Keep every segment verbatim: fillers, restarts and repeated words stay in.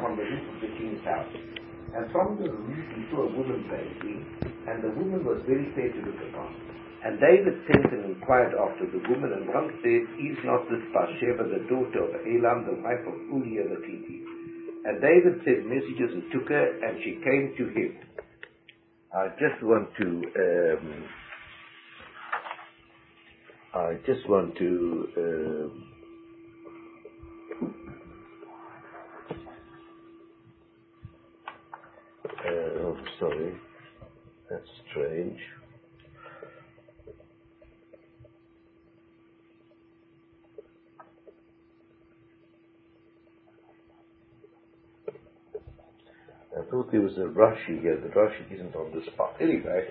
on the roof of the king's house. And from the roof he saw a woman bathing, and the woman was very fair to look upon. And David sent and inquired after the woman, and one said, Is not this Bathsheba the daughter of Elam, the wife of Uriah the Hittite? And David sent messengers and took her, and she came to him. I just want to, um, I just want to, um, uh, oh, sorry, that's strange. I thought there was a Rashi here. The Rashi isn't on the spot. Anyway,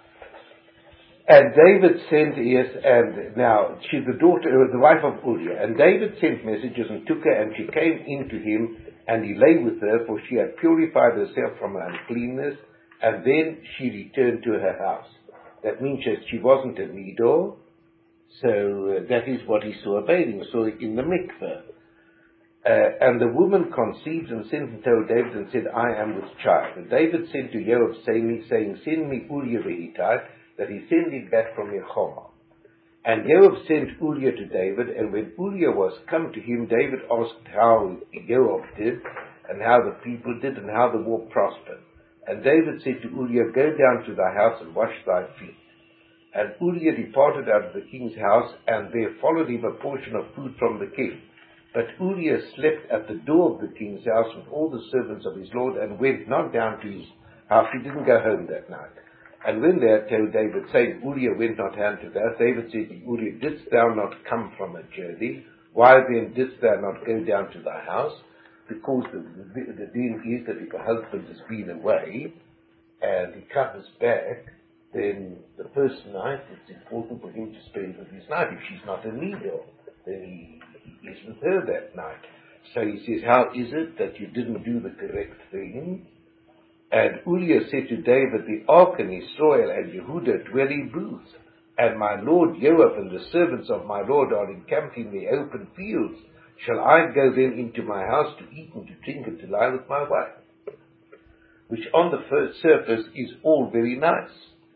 and David sent, yes, and now she's the daughter, the wife of Uriah. And David sent messengers and took her, and she came in to him, and he lay with her, for she had purified herself from her uncleanness, and then she returned to her house. That means that she wasn't a widow, so uh, that is what he saw bathing, saw it in the mikveh. Uh, and the woman conceived and sent and told David and said, I am with child. And David sent to Joab, saying, saying Send me Uriah the Hittite, that he send him back from Yehoram. And Joab sent Uriah to David, and when Uriah was come to him, David asked how Joab did, and how the people did, and how the war prospered. And David said to Uriah, Go down to thy house and wash thy feet. And Uriah departed out of the king's house, and there followed him a portion of food from the king. But Uriah slept at the door of the king's house with all the servants of his lord, and went not down to his house. He didn't go home that night. And when they had told David, saying, Uriah went not down to that, David said to Uriah, Didst thou not come from a journey? Why then didst thou not go down to thy house? Because the, the, the deal is that if a husband has been away, and he comes back, then the first night, it's important for him to spend with his wife. If she's not a needle, then he is with her that night. So he says, how is it that you didn't do the correct thing? And Uriah said to David, the ark and Israel and Yehudah dwell in booths, and my lord Joab and the servants of my lord are encamped in the open fields. Shall I go then into my house to eat and to drink and to lie with my wife? Which on the first surface is all very nice.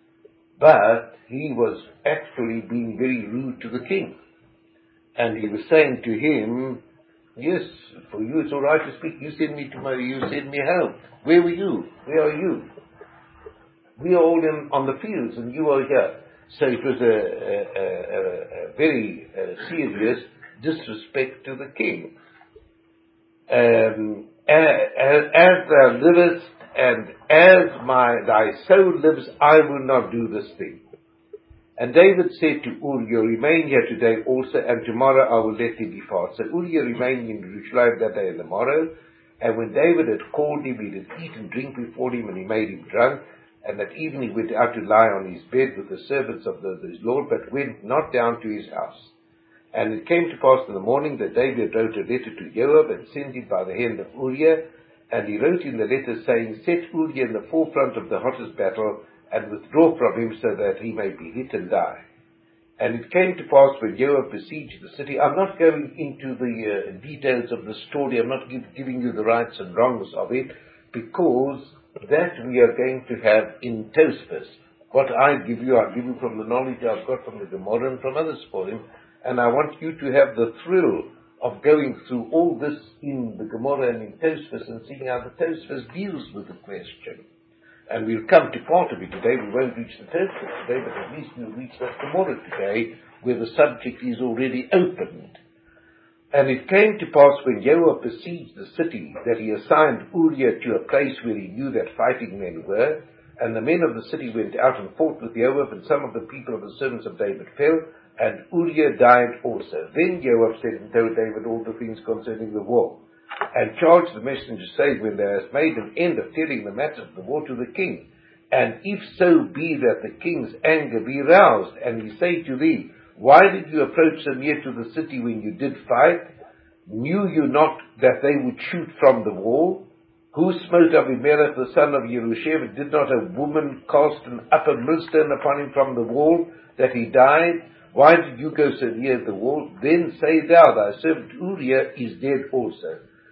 But he was actually being very rude to the king. And he was saying to him, yes, for you it's all right to speak. You send me to my, you send me home. Where were you? Where are you? We are all in, on the fields, and you are here. So it was a, a, a, a very uh, serious disrespect to the king. Um, as, as thou livest, and as my thy soul lives, I will not do this thing. And David said to Uriah, remain here today also, and tomorrow I will let thee depart. So Uriah remained in Jerusalem that day and the morrow. And when David had called him, he did eat and drink before him, and he made him drunk. And that evening he went out to lie on his bed with the servants of the, his Lord, but went not down to his house. And it came to pass in the morning that David wrote a letter to Joab, and sent it by the hand of Uriah. And he wrote in the letter, saying, Set Uriah in the forefront of the hottest battle, and withdraw from him, so that he may be hit and die. And it came to pass when Joab besieged the city. I'm not going into the uh, details of the story. I'm not give, giving you the rights and wrongs of it, because that we are going to have in Tosfos. What I give you, I give you from the knowledge I've got from the Gemara and from others for him. And I want you to have the thrill of going through all this in the Gemara and in Tosfos and seeing how the Tosfos deals with the question. And we'll come to part of it today. We won't reach the Tosfos today, but at least we'll reach that Gemara today, where the subject is already opened. And it came to pass when Joab besieged the city, that he assigned Uriah to a place where he knew that fighting men were. And the men of the city went out and fought with Joab, and some of the people of the servants of David fell, and Uriah died also. Then Joab said and told David all the things concerning the war, and charged the messenger, saying, when thou hast made an end of telling the matter of the war to the king, and if so be that the king's anger be roused, and he say to thee, why did you approach so near to the city when you did fight? Knew you not that they would shoot from the wall? Who smote Abimelech the son of Yerushalayim? Did not a woman cast an upper millstone upon him from the wall, that he died? Why did you go so near the wall? Then say thou, thy servant Uriah is dead also.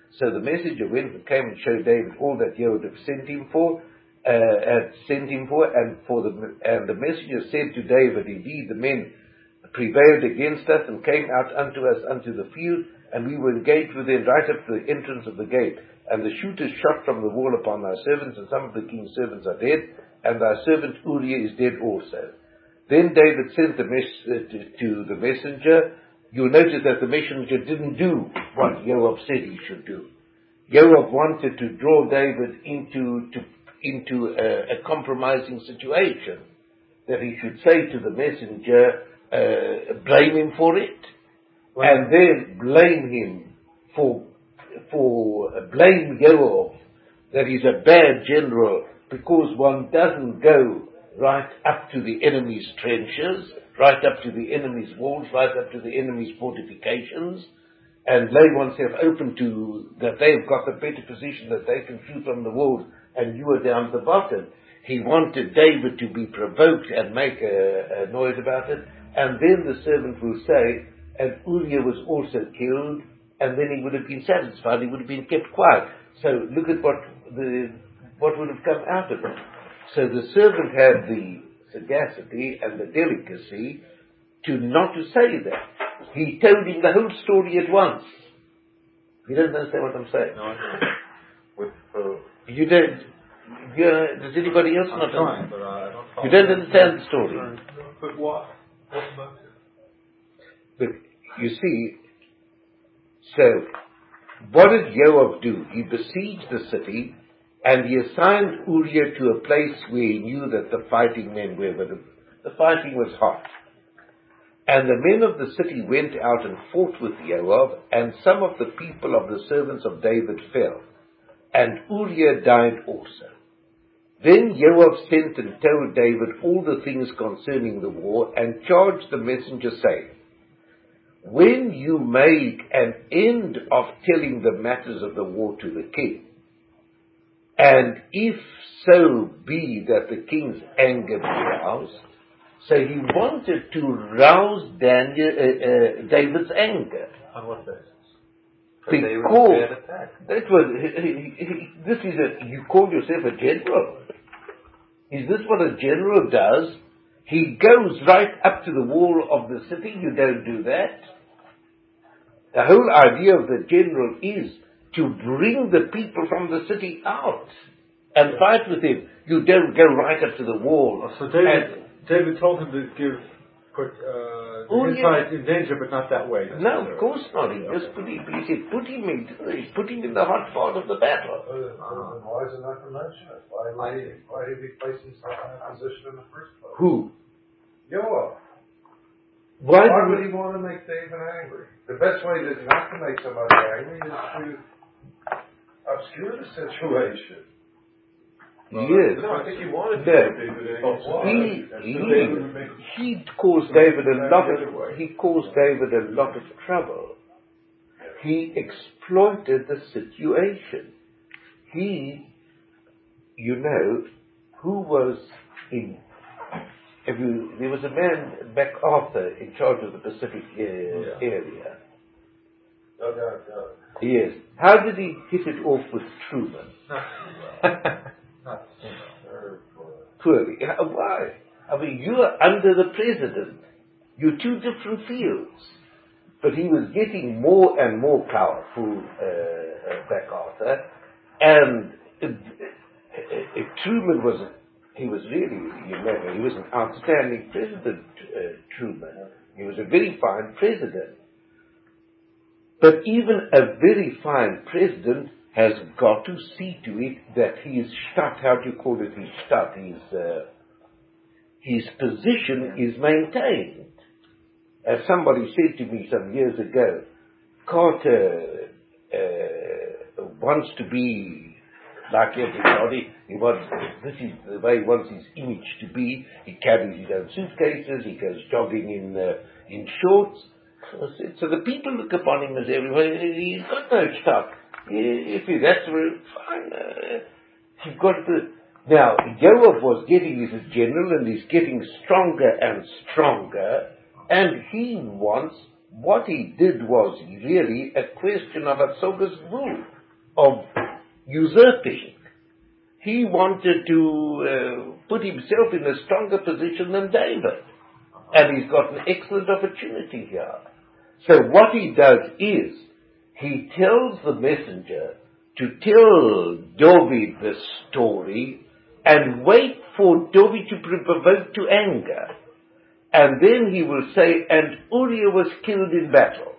So the messenger went and came and showed David all that Joab had sent him for, uh, had sent him for, and for the and the messenger said to David, indeed the men prevailed against us and came out unto us unto the field, and we were engaged with them right up to the entrance of the gate. And the shooters shot from the wall upon thy servants, and some of the king's servants are dead, and thy servant Uriah is dead also. Then David sent the mess- uh, to, to the messenger. You'll notice that the messenger didn't do what Joab said he should do. Joab wanted to draw David into to, into a, a compromising situation, that he should say to the messenger, uh, blame him for it, well, and then blame him for for uh, blame Joab that he's a bad general because one doesn't go right up to the enemy's trenches, right up to the enemy's walls, right up to the enemy's fortifications, and lay oneself open to that they've got the better position, that they can shoot from the walls and you are down the bottom. He wanted David to be provoked and make a, a noise about it, and then the servant will say, and Uriah was also killed, and then he would have been satisfied, he would have been kept quiet. So look at what the what would have come out of it. So the servant had the sagacity and the delicacy to not to say that. He told him the whole story at once. You don't understand what I'm saying? No, I don't. With, uh, you don't. You, uh, does anybody else I'm not trying, understand? but I don't You don't understand the story. But what? What about it? But you see, so what did Joab do? He besieged the city, and he assigned Uriah to a place where he knew that the fighting men were. But the, the fighting was hot. And the men of the city went out and fought with Joab, and some of the people of the servants of David fell, and Uriah died also. Then Joab sent and told David all the things concerning the war, and charged the messenger, saying, when you make an end of telling the matters of the war to the king, and if so be that the king's anger be roused, so he wanted to rouse Daniel, uh, uh, David's anger. On what basis? Because that was, he, he, this is a, you call yourself a general. Is this what a general does? He goes right up to the wall of the city. You don't do that. The whole idea of the general is to bring the people from the city out and fight with him. You don't go right up to the wall. Oh, so David, David told him to give, put uh, oh, his yeah. side in danger, but not that way. No, of course not. He just put him, he said, put him in, he put him in the hot part of the battle. Uh, uh, why is it not to mention it? Why, why, why did he place himself in that position in the first place? Who? Joab. Why, Why would he want to make David angry? The best way to not to make somebody angry is to obscure the situation. Well, yes. No, I think he wanted to no. make David angry. He, he, he caused David a lot of, he caused David a lot of trouble. He exploited the situation. He, you know, who was in If you, there was a man, MacArthur, in charge of the Pacific uh, yeah. area. No doubt, no. Yes. How did he hit it off with Truman? Not Poorly. Why? I mean, you are under the president. You're two different fields. But he was getting more and more powerful, uh, uh, MacArthur, and uh, uh, Truman was. He was really, you know, he was an outstanding president, uh, Truman. He was a very fine president. But even a very fine president has got to see to it that his stadt, how do you call it, his stadt, his, uh, his position is maintained. As somebody said to me some years ago, Carter uh, wants to be like everybody. He wants, this is the way he wants his image to be. He carries his own suitcases. He goes jogging in uh, in shorts. So, so the people look upon him as everybody. He's got no stuff. If he, that's fine. Uh, you've got the now. Joab was getting his general, and he's getting stronger and stronger. And he wants what he did was really a question of a soga's wool. of usurping. He wanted to uh, put himself in a stronger position than David. And he's got an excellent opportunity here. So what he does is, he tells the messenger to tell David the story and wait for David to be provoked to anger. And then he will say, and Uriah was killed in battle.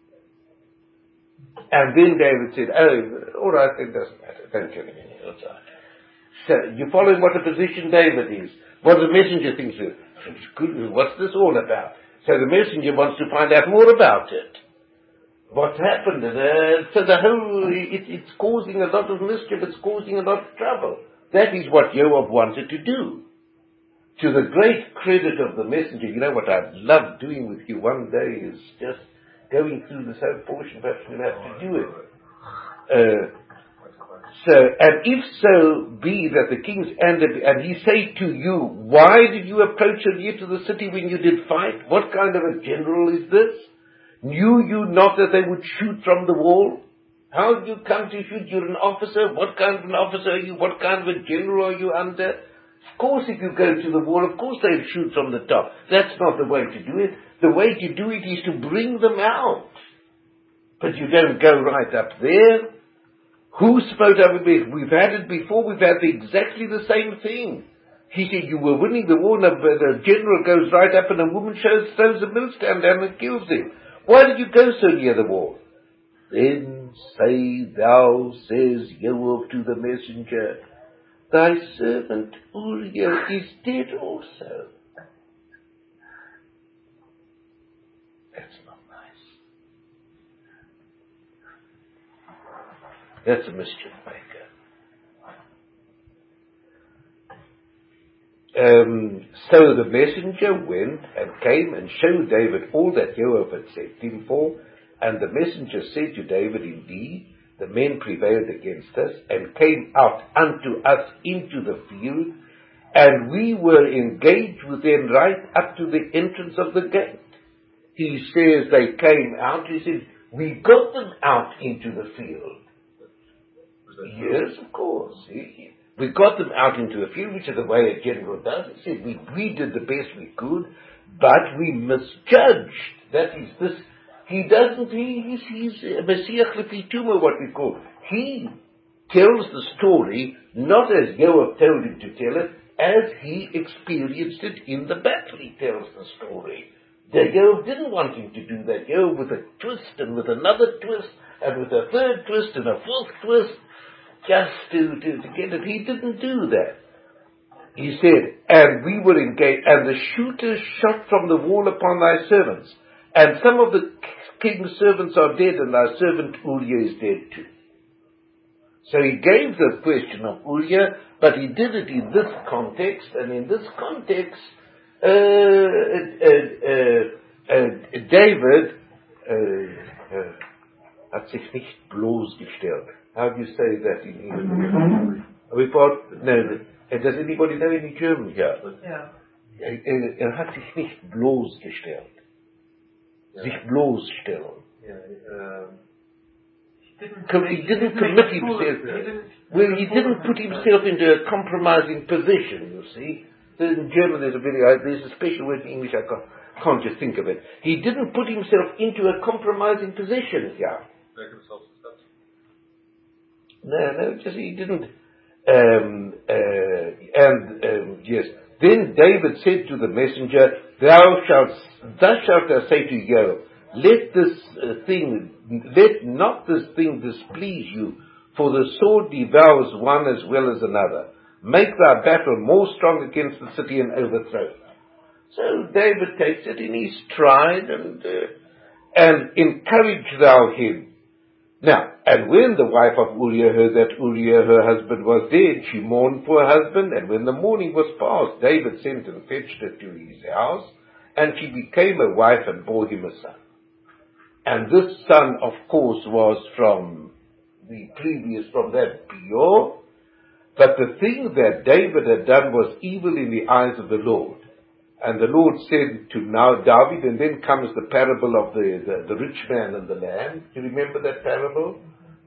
And then David said, oh, all right, it doesn't matter. Don't kill him anymore. So, you following what a position David is. What the messenger thinks of. What's this all about? So the messenger wants to find out more about it. What happened? Uh, so the whole, it, it's causing a lot of mischief. It's causing a lot of trouble. That is what Joab wanted to do. To the great credit of the messenger, you know what I'd love doing with you one day is just going through this whole portion. Perhaps we'll have to do it. Uh, so, and if so be that the kings and, and he say to you, why did you approach near to the city when you did fight? What kind of a general is this? Knew you not that they would shoot from the wall? How did you come to shoot? You're an officer. What kind of an officer are you? What kind of a general are you under? Of course, if you go to the wall, of course they'll shoot from the top. That's not the way to do it. The way to do it is to bring them out. But you don't go right up there. Who spoke over me? We've had it before. We've had exactly the same thing. He said, you were winning the war, and the general goes right up and a woman shows, throws a millstone down and kills him. Why did you go so near the wall? Then say thou, says Joab to the messenger, thy servant Uriah is dead also. That's not nice. That's a mischief maker. Um, so the messenger went and came and showed David all that Joab had sent him for, and the messenger said to David, indeed, the men prevailed against us and came out unto us into the field, and we were engaged with them right up to the entrance of the gate. He says they came out, he said, we got them out into the field. Yes, of course. He, we got them out into the field, which is the way a general does. He said, we, we did the best we could, but we misjudged. That is this. He doesn't, he, he's, he's Messiah Klipituma, what we call. He tells the story, not as Joab told him to tell it, as he experienced it in the battle. He tells the story. The Joab didn't want him to do that. Joab with a twist and with another twist and with a third twist and a fourth twist, just to, to, to get it. He didn't do that. He said, and we were engaged, and the shooters shot from the wall upon thy servants. And some of the king's servants are dead, and thy servant Uriah is dead too. So he gave the question of Uriah, but he did it in this context, and in this context, uh, uh, uh, uh, David uh, uh, hat sich nicht bloßgestellt. How do you say that in English? We thought, no, does anybody know any German here? Yeah. Er, er hat sich nicht bloßgestellt. Yeah. Sich bloßstellen. Yeah, um, he didn't, he didn't commit himself. He didn't, well, he didn't put himself into a compromising position, you see. In German there's a very, uh, there's a special word in English, I can't, can't just think of it. He didn't put himself into a compromising position here. Make himself successful. No, no, just he didn't. Um, uh, and, um, yes. Then David said to the messenger, Thou shalt, thus shalt thou say to Joab, let this uh, thing, let not this thing displease you, for the sword devours one as well as another. Make thy battle more strong against the city and overthrow it. So David takes it in his stride and, uh, and encourage thou him. Now, and when the wife of Uriah heard that Uriah her husband was dead, she mourned for her husband, and when the mourning was past, David sent and fetched her to his house, and she became a wife and bore him a son. And this son, of course, was from the previous, from that Peor. But the thing that David had done was evil in the eyes of the Lord. And the Lord said to now David, and then comes the parable of the, the, the rich man and the land. Do you remember that parable?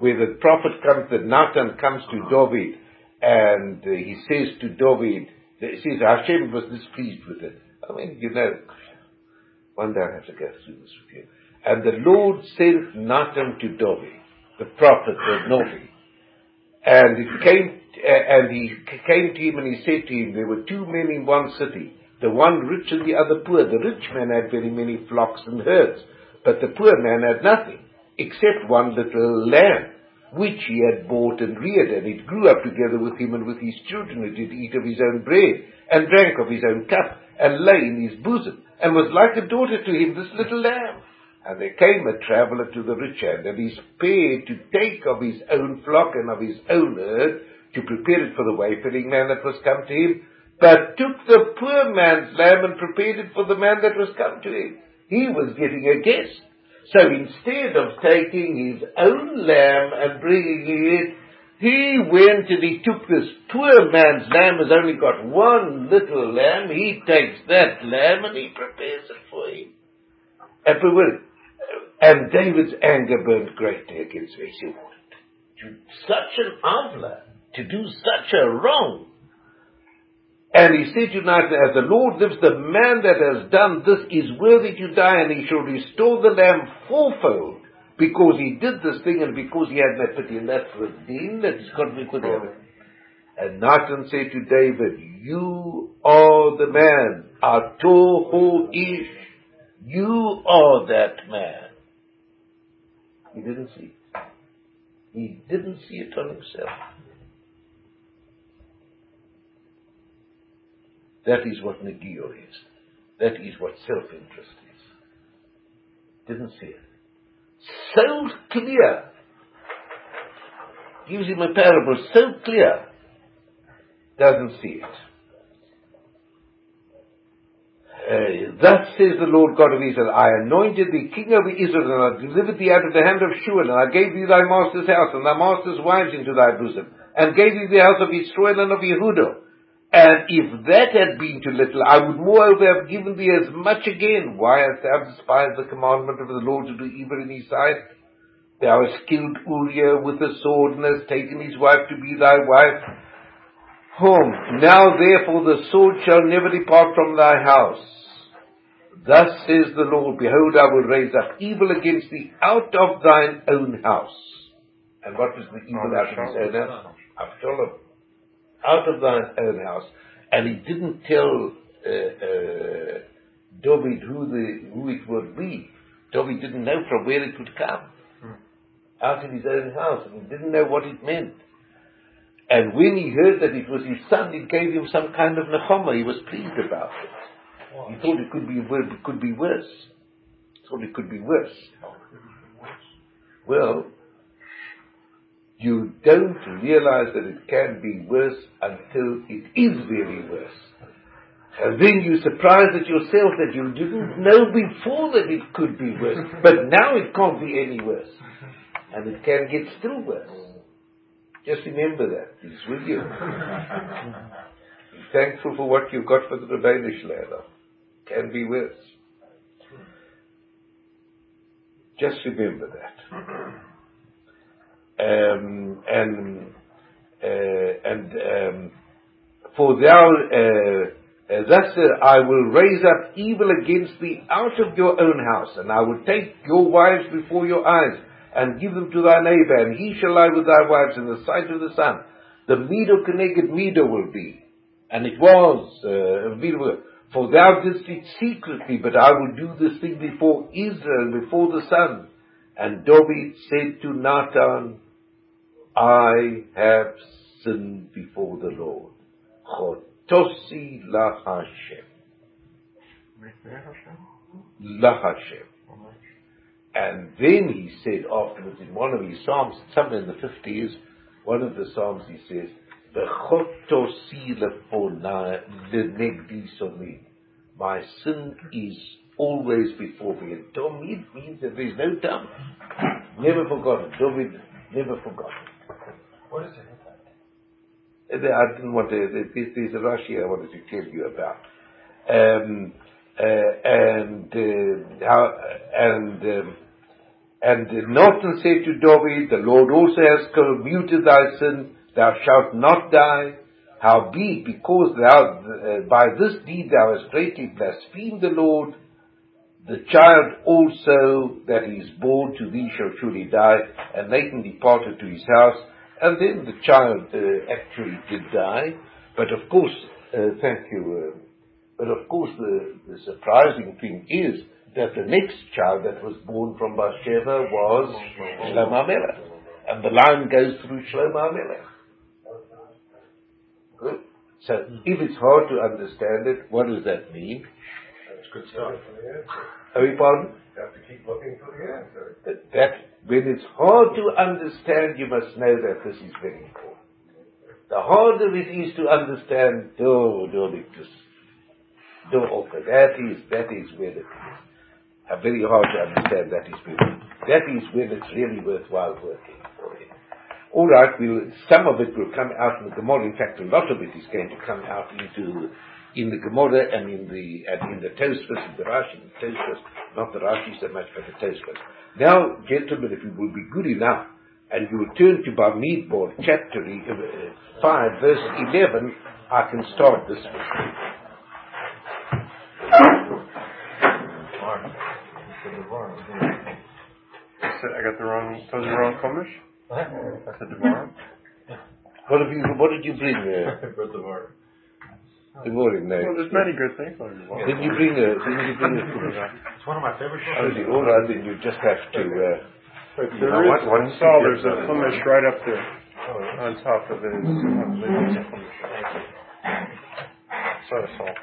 where the prophet comes, that Nathan comes to David, and uh, he says to David, he says Hashem was displeased with it. I mean, you know, one day I have to go through this with you. And the Lord sent Nathan to David, the prophet, the Navi. And it came, uh, and he came to him and he said to him, there were two men in one city, the one rich and the other poor. The rich man had very many flocks and herds, but the poor man had nothing, except one little lamb, which he had bought and reared, and it grew up together with him and with his children. It did eat of his own bread, and drank of his own cup, and lay in his bosom, and was like a daughter to him, this little lamb. And there came a traveller to the rich man, and he spared to take of his own flock and of his own herd, to prepare it for the wayfaring man that was come to him, but took the poor man's lamb and prepared it for the man that was come to him. He was getting a guest. So instead of taking his own lamb and bringing it, he went and he took this poor man's lamb, has only got one little lamb. He takes that lamb and he prepares it for him. And, and David's anger burned greatly against him. He said, to such an avla, to do such a wrong. And he said to Nathan, as the Lord lives, the man that has done this is worthy to die, and he shall restore the lamb fourfold, because he did this thing and because he had no pity. And that's the din that is got to be put in. And Nathan said to David, you are the man, Atoho Ish. You are that man. He didn't see it. He didn't see it on himself. That is what Negio is. That is what self-interest is. Didn't see it. So clear. Gives him a parable so clear. Doesn't see it. Uh, thus says the Lord God of Israel, I anointed thee king over Israel, and I delivered thee out of the hand of Shaul, and I gave thee thy master's house, and thy master's wives into thy bosom, and gave thee the house of Israel and of Yehudah. And if that had been too little, I would moreover have given thee as much again. Why hast thou despised the commandment of the Lord to do evil in his sight? Thou hast killed Uriah with a sword, and hast taken his wife to be thy wife. Home. Now therefore the sword shall never depart from thy house. Thus says the Lord, behold, I will raise up evil against thee out of thine own house. And what was the evil out of his own house? Avshalom. Out of thine own house. And he didn't tell uh, uh, David who the who it would be. David didn't know from where it would come. Hmm. Out of his own house. And he didn't know what it meant. And when he heard that it was his son, it gave him some kind of nechama. He was pleased about it. Wow. He thought it could be it could be worse. He thought it could be worse. Well, you don't realize that it can be worse until it is really worse. And then you're surprised at yourself that you didn't know before that it could be worse. But now it can't be any worse. And it can get still worse. Just remember that. It's with you. Be thankful for what you've got for the Rebbeinu Shalom. Can be worse. Just remember that. Um, and uh, and um, for thou uh, uh, thus uh, I will raise up evil against thee out of your own house, and I will take your wives before your eyes, and give them to thy neighbor, and he shall lie with thy wives in the sight of the sun. The Mido Keneged Mido will be, and it was uh, for thou didst it secretly, but I will do this thing before Israel, before the sun. And David said to Nathan, I have sinned before the Lord. Chotosi la Hashem. La Hashem. And then he said afterwards in one of his psalms, somewhere in the fifties, one of the psalms he says, Chotosi lenegdi soni. My sin is always before me. And David means that there is no time. Never forgotten. David never forgotten. What is it? I didn't want to, there's a Rashi I wanted to tell you about. Um, uh, and, uh, how, and, um, And Nathan said to David, the Lord also has commuted thy sin, thou shalt not die. Howbeit, because thou, uh, by this deed thou hast greatly blasphemed the Lord, the child also that is born to thee shall surely die. And Nathan departed to his house, and then the child uh, actually did die. But of course, uh, thank you, uh, but of course the, the surprising thing is that the next child that was born from Bathsheba was Shlomo Melech. And the line goes through Shlomo Melech. Good. So, if it's hard to understand it, what does that mean? That's good stuff. Are you pardon? You have to keep looking for the answer. That, that when it's hard to understand, you must know that this is very important. The harder it is to understand, do do it just do okay. That is that is where it is. Uh, very hard to understand. That is where that is when it's really worthwhile working for it. All right, we'll, some of it will come out in the Gemara. In fact, a lot of it is going to come out into in the Gemara and in the and in the Tosfos and the Rashi. The Tosfos, not the Rashi so much, but the Tosfos. Now, gentlemen, if you will be good enough, and you will turn to Bamidbar, chapter uh, five, verse eleven, I can start this with you. I got the wrong, that was the wrong Chumash? I said Devar. What have you? What did you bring? Uh, Devar. Good morning, no. Well, there's many good things on Devar. Didn't you bring a? Didn't you bring a? It's one of my favorite Oh, books. all right, then you just have to. Uh, But you there know is, what? I saw there's a Chumash right up there on top of it. I believe it's a Chumash. So I saw.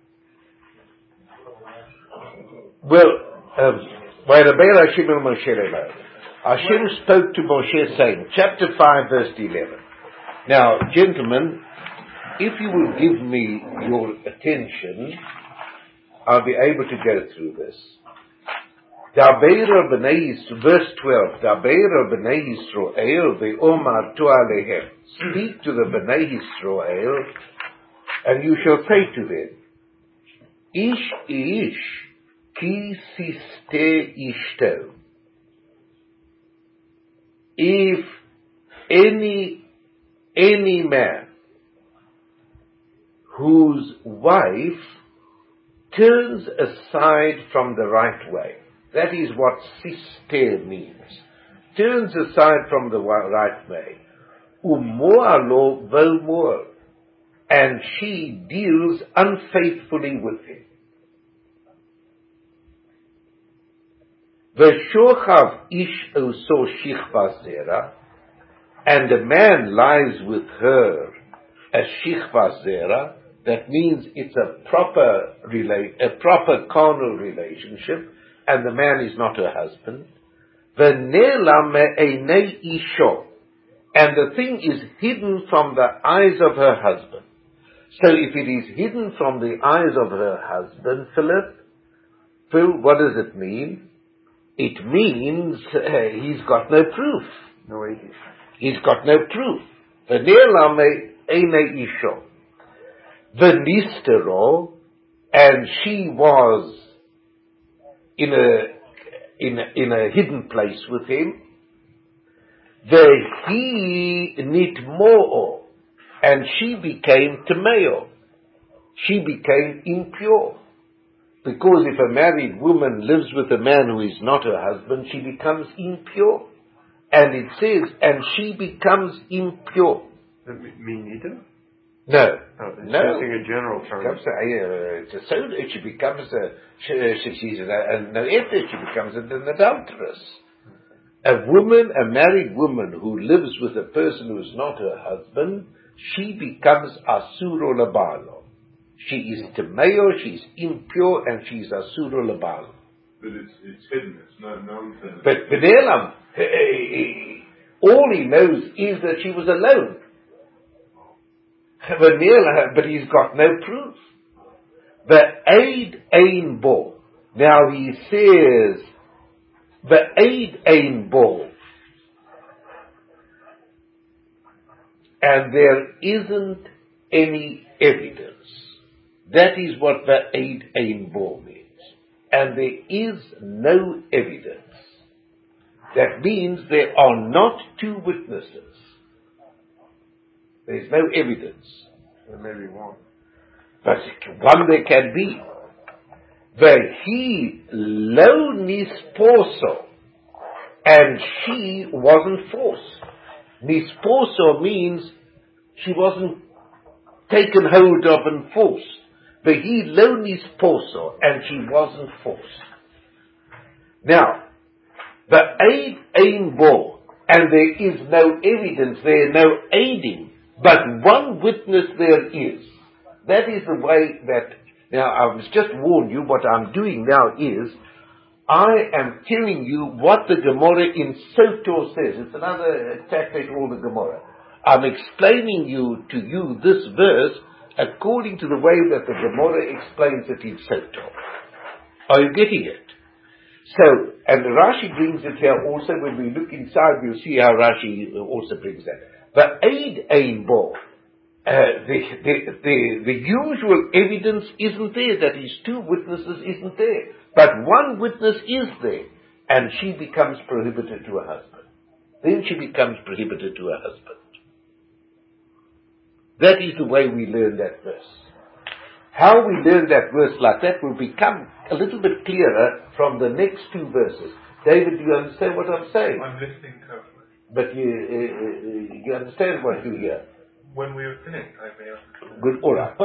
Well, um, by the Be'er Hashem el Moshe Rabbeinu, Hashem spoke to Moshe saying, chapter five, verse eleven. Now, gentlemen, if you will give me your attention, I'll be able to go through this. Dabeir b'nei Yisrael, verse twelve. Dabeir b'nei Yisrael ve'omar tu alehem. Speak to the b'nei Yisrael, and you shall say to them, Ish ish ki siste ishto. If any any man whose wife turns aside from the right way. That is what sister means. Turns aside from the right way. Umoalo vomor. And she deals unfaithfully with him. Veshochav ish oso shichva zera. And a man lies with her as shichva zera. That means it's a proper rela- a proper carnal relationship. And the man is not her husband. V'nela me'enei isho. And the thing is hidden from the eyes of her husband. So if it is hidden from the eyes of her husband, Philip, Phil, what does it mean? It means uh, he's got no proof. No idea. He's got no proof. V'nela me'enei isho. V'nistero, and she was in a in a, in a hidden place with him. Vehi nitmo'o, and she became tameo. She became impure. Because if a married woman lives with a man who is not her husband, she becomes impure. And it says, and she becomes impure. Does that mean Nita? No. Oh, it's No. using a general term. Becomes a, uh, so she becomes a, she, she's a, a, no, she becomes an adulteress. A woman, a married woman who lives with a person who is not her husband, she becomes asuro labalo. She is temeo, she is impure, and she is asuro labalo. But it's it's hidden. It's not known to. But Benelam, all he knows is that she was alone. But he's got no proof. The aid ain bo. Now he says, the aid ain bo. And there isn't any evidence. That is what the aid ain bo means. And there is no evidence. That means there are not two witnesses. There is no evidence. There may be one. But one there can be. He lo nisposo, and she wasn't forced. Nisposo means she wasn't taken hold of and forced. He lo nisposo, and she wasn't forced. Now, the aid ain bo, and there is no evidence, there is no aiding, but one witness there is. That is the way that, now I was just warned you, what I'm doing now is, I am telling you what the Gemara in Sotor says. It's another attack at all the Gemara. I'm explaining you to you this verse according to the way that the Gemara explains it in Sotor. Are you getting it? So, and Rashi brings it here also. When we look inside, we'll see how Rashi also brings that. The aid ain bo, uh, the, the, the, the usual evidence isn't there, that is two witnesses isn't there. But one witness is there, and she becomes prohibited to her husband. Then she becomes prohibited to her husband. That is the way we learn that verse. How we learn that verse like that will become a little bit clearer from the next two verses. David, do you understand what I'm saying? I'm listening carefully. But you, uh, you understand what you hear? When we are finished, I may understand. Good, all right.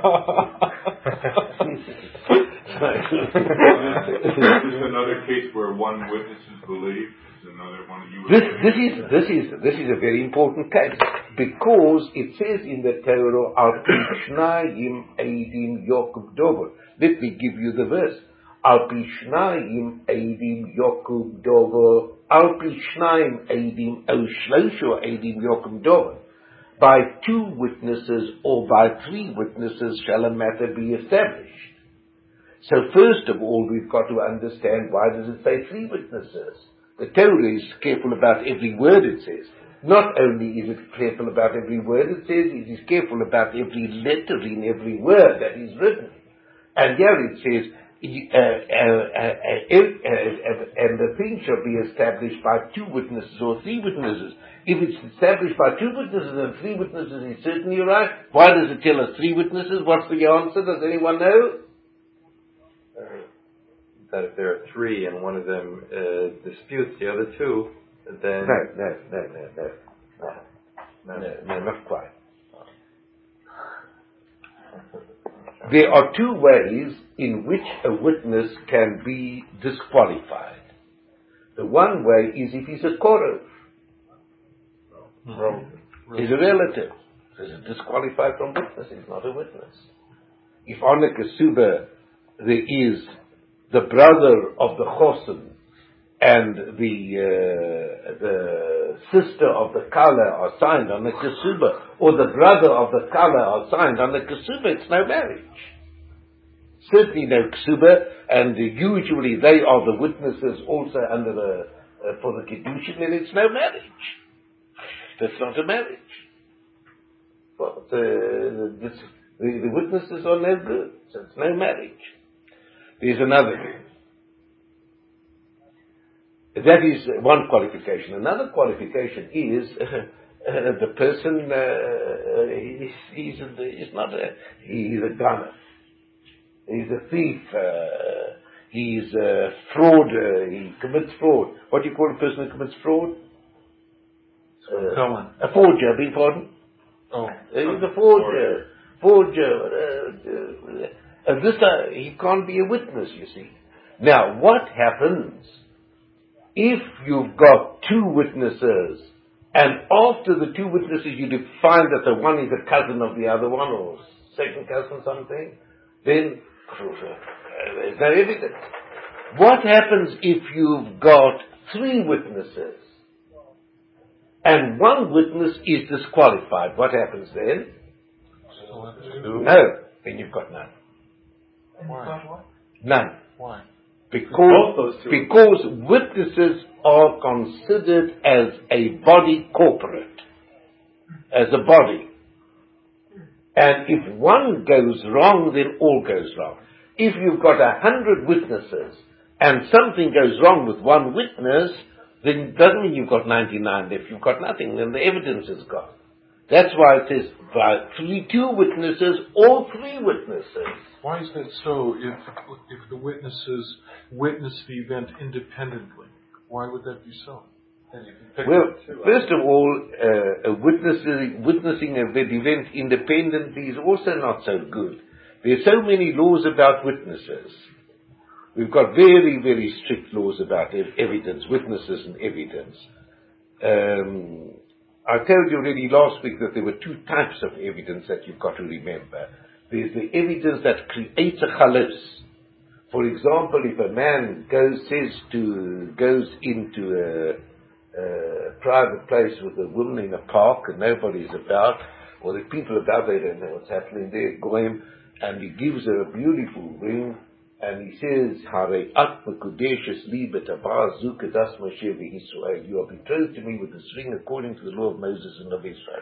This is another case where one witness is believed. Is another one you. This, this is this is this is a very important case, because it says in the Torah, "Al pi shnayim eidim Yokub dover." Let me give you the verse. Al pi shnayim eidim Yokub dover. Al pi shnayim eidim o shlosho eidim Yokub dover. By two witnesses or by three witnesses shall a matter be established. So first of all, we've got to understand, why does it say three witnesses? The Torah is careful about every word it says. Not only is it careful about every word it says, it is careful about every letter in every word that is written. And here it says, uh, uh, uh, uh, uh, and the thing shall be established by two witnesses or three witnesses. If it's established by two witnesses and three witnesses, it's certainly right. Why does it tell us three witnesses? What's the answer? Does anyone know? Uh, that if there are three and one of them uh, disputes the other two, then... No, no, no, no, no, no, no, no, not quite. There are two ways in which a witness can be disqualified. The one way is if he's a korov. He's a relative. He's disqualified from witness. He's not a witness. If on a kesuba there is the brother of the chosen and the uh, the sister of the kala are signed on a kesuba, or the brother of the kala are signed on a kesuba, it's no marriage. Certainly no kesuba, and usually they are the witnesses also under the uh, for the kiddushin, and it's no marriage. That's not a marriage. Well, the, the, the witnesses are no good, so it's no marriage. There's another thing. That is one qualification. Another qualification is uh, uh, the person uh, he's, he's, he's not a he's a gunner. He's a thief. Uh, he's a fraud. Uh, he commits fraud. What do you call a person who commits fraud? Uh, a forger. Beg pardon. Oh, uh, he's a forger. Forger. Uh, uh, uh, this uh, he can't be a witness. You see. Now, what happens if you've got two witnesses, and after the two witnesses you find that the one is a cousin of the other one, or second cousin something? Then there's no evidence. What happens if you've got three witnesses and one witness is disqualified? What happens then? No, then you've got none. why? None. Why? Because, because witnesses are considered as a body corporate, as a body. And if one goes wrong, then all goes wrong. If you've got a hundred witnesses and something goes wrong with one witness, then it doesn't mean you've got ninety-nine. If you've got nothing, then the evidence is gone. That's why it says by three, two witnesses or three witnesses. Why is that so? If if the witnesses witness the event independently, why would that be so? Well, first of all, uh, a witnessing, witnessing an event independently is also not so good. There are so many laws about witnesses. We've got very, very strict laws about ev- evidence, witnesses and evidence. Um, I told you already last week that there were two types of evidence that you've got to remember. There's the evidence that creates a chalus. For example, if a man goes, says to, goes into a, a private place with a woman in a park and nobody's about, or the people about, they don't know what's happening there, goyim, and he gives her a beautiful ring, and he says, Hare at mekudeshes libe tabar zuke das Moshe v'Yisrael. You are betrothed to me with this ring according to the law of Moses and of Israel.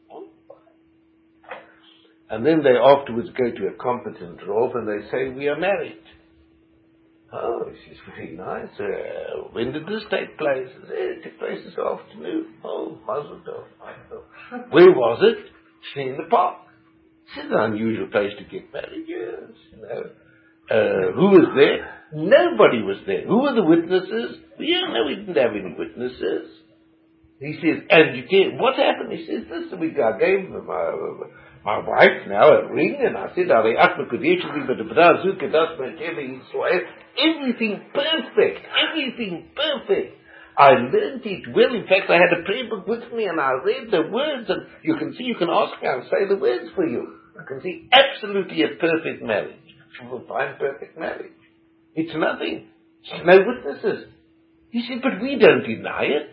And then they afterwards go to a competent Rav and they say, we are married. Oh, this is very nice. Uh, when did this take place? I said, it took place this afternoon. Oh, Mazel Tov. Where was it? In the park. This is an unusual place to get married, yes. You know. Uh, who was there? Nobody was there. Who were the witnesses? We don't know, we didn't have any witnesses. He says, and you can't, what happened? He says, this week I gave my, my wife now a ring, and I said, everything perfect, everything perfect. I learned it well. In fact, I had a prayer book with me, and I read the words, and you can see, you can ask me, I'll say the words for you. You can see absolutely a perfect marriage. You will find perfect marriage. It's nothing. It's no witnesses. He said, but we don't deny it.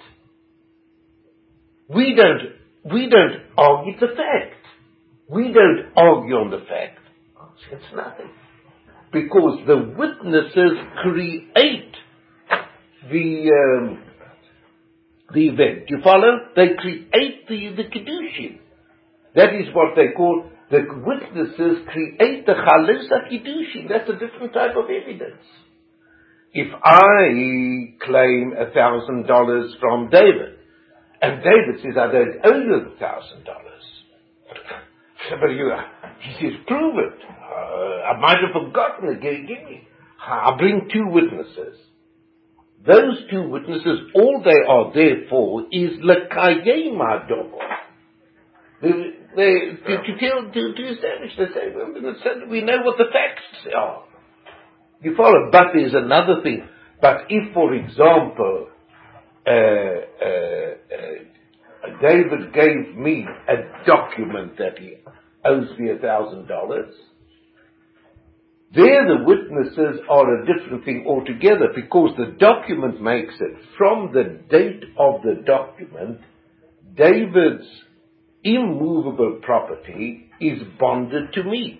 We don't, we don't argue the fact. We don't argue on the fact. It's nothing. Because the witnesses create the, um, the event. You follow? They create the, the Kiddushin. That is what they call, the witnesses create the Chalus HaKiddushin. That's a different type of evidence. If I claim a thousand dollars from David, and David says, I don't owe you the thousand dollars. But you, he says, prove it. Uh, I might have forgotten it. Give, give me. I'll bring two witnesses. Those two witnesses, all they are there for is lekayem hadover. They, they, to, to tell, to, to establish, they say, well, we know what the facts are. You follow? But there's another thing. But if, for example, uh, uh, uh, David gave me a document that he owes me a thousand dollars, there the witnesses are a different thing altogether, because the document makes it, from the date of the document, David's immovable property is bonded to me.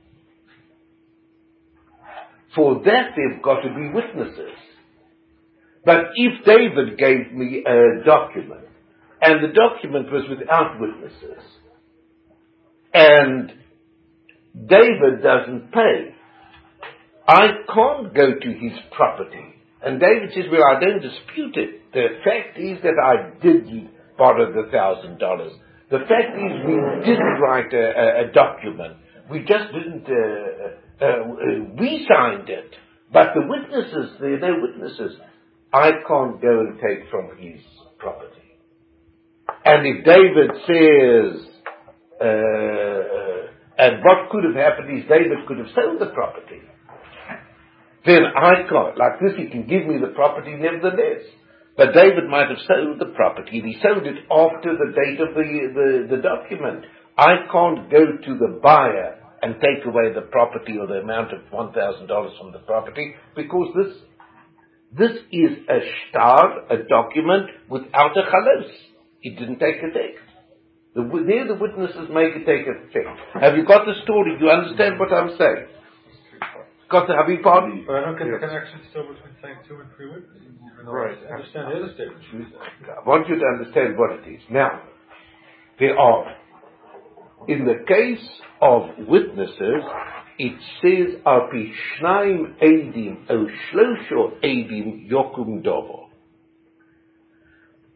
For that they've got to be witnesses. But if David gave me a document, and the document was without witnesses, and David doesn't pay, I can't go to his property. And David says, well, I don't dispute it. The fact is that I did borrow the thousand dollars. The fact is we did write a, a, a document. We just didn't, uh, uh, uh, we signed it. But the witnesses, there are no witnesses. I can't go and take from his property. And if David says, uh, uh, and what could have happened is David could have sold the property. Then I can't. Like this, he can give me the property nevertheless. But David might have sold the property, and he sold it after the date of the, the, the document. I can't go to the buyer and take away the property or the amount of one thousand dollars from the property, because this this is a shtar, a document, without a chalos. It didn't take effect. The, there the witnesses make it take effect. Have you got the story? Do you understand what I'm saying? Got the, have you pardon? But I don't get the connection still between saying two and three witnesses. Right. I understand the other statement. I want you to understand what it is. Now, there are, in the case of witnesses, it says, Api shnaim eidim, o shlosho eidim yokum dovo.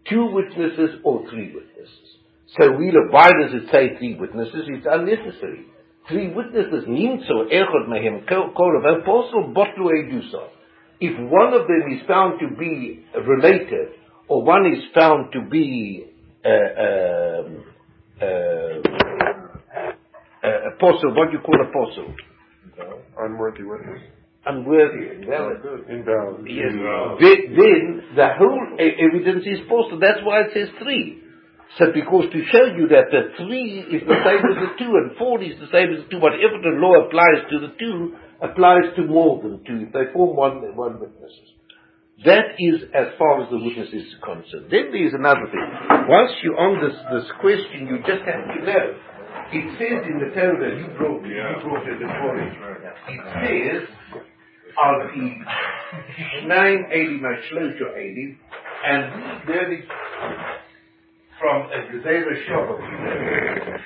two witnesses or three witnesses. So we look, why does it say three witnesses? It's unnecessary. Three witnesses, nimtzo echod mehem kol apostle botlu edusa. If one of them is found to be related, or one is found to be uh, um, uh, uh, apostle, what do you call apostle? Unworthy witness. Unworthy, invalid. Invalid. Yes. Then, then the whole evidence is false. That's why it says three. So because to show you that the three is the same as the two, and four is the same as the two, whatever the law applies to the two, applies to more than two. If they form one, one witnesses. That is as far as the witness is concerned. Then there is another thing. Once you're on this, this question, you just have to know. It says in the Torah, you brought, yeah. you brought it this morning. It says, Al pi shnayim eighty mashloisho eighty, and we learn it from a Gezerah Shabbat.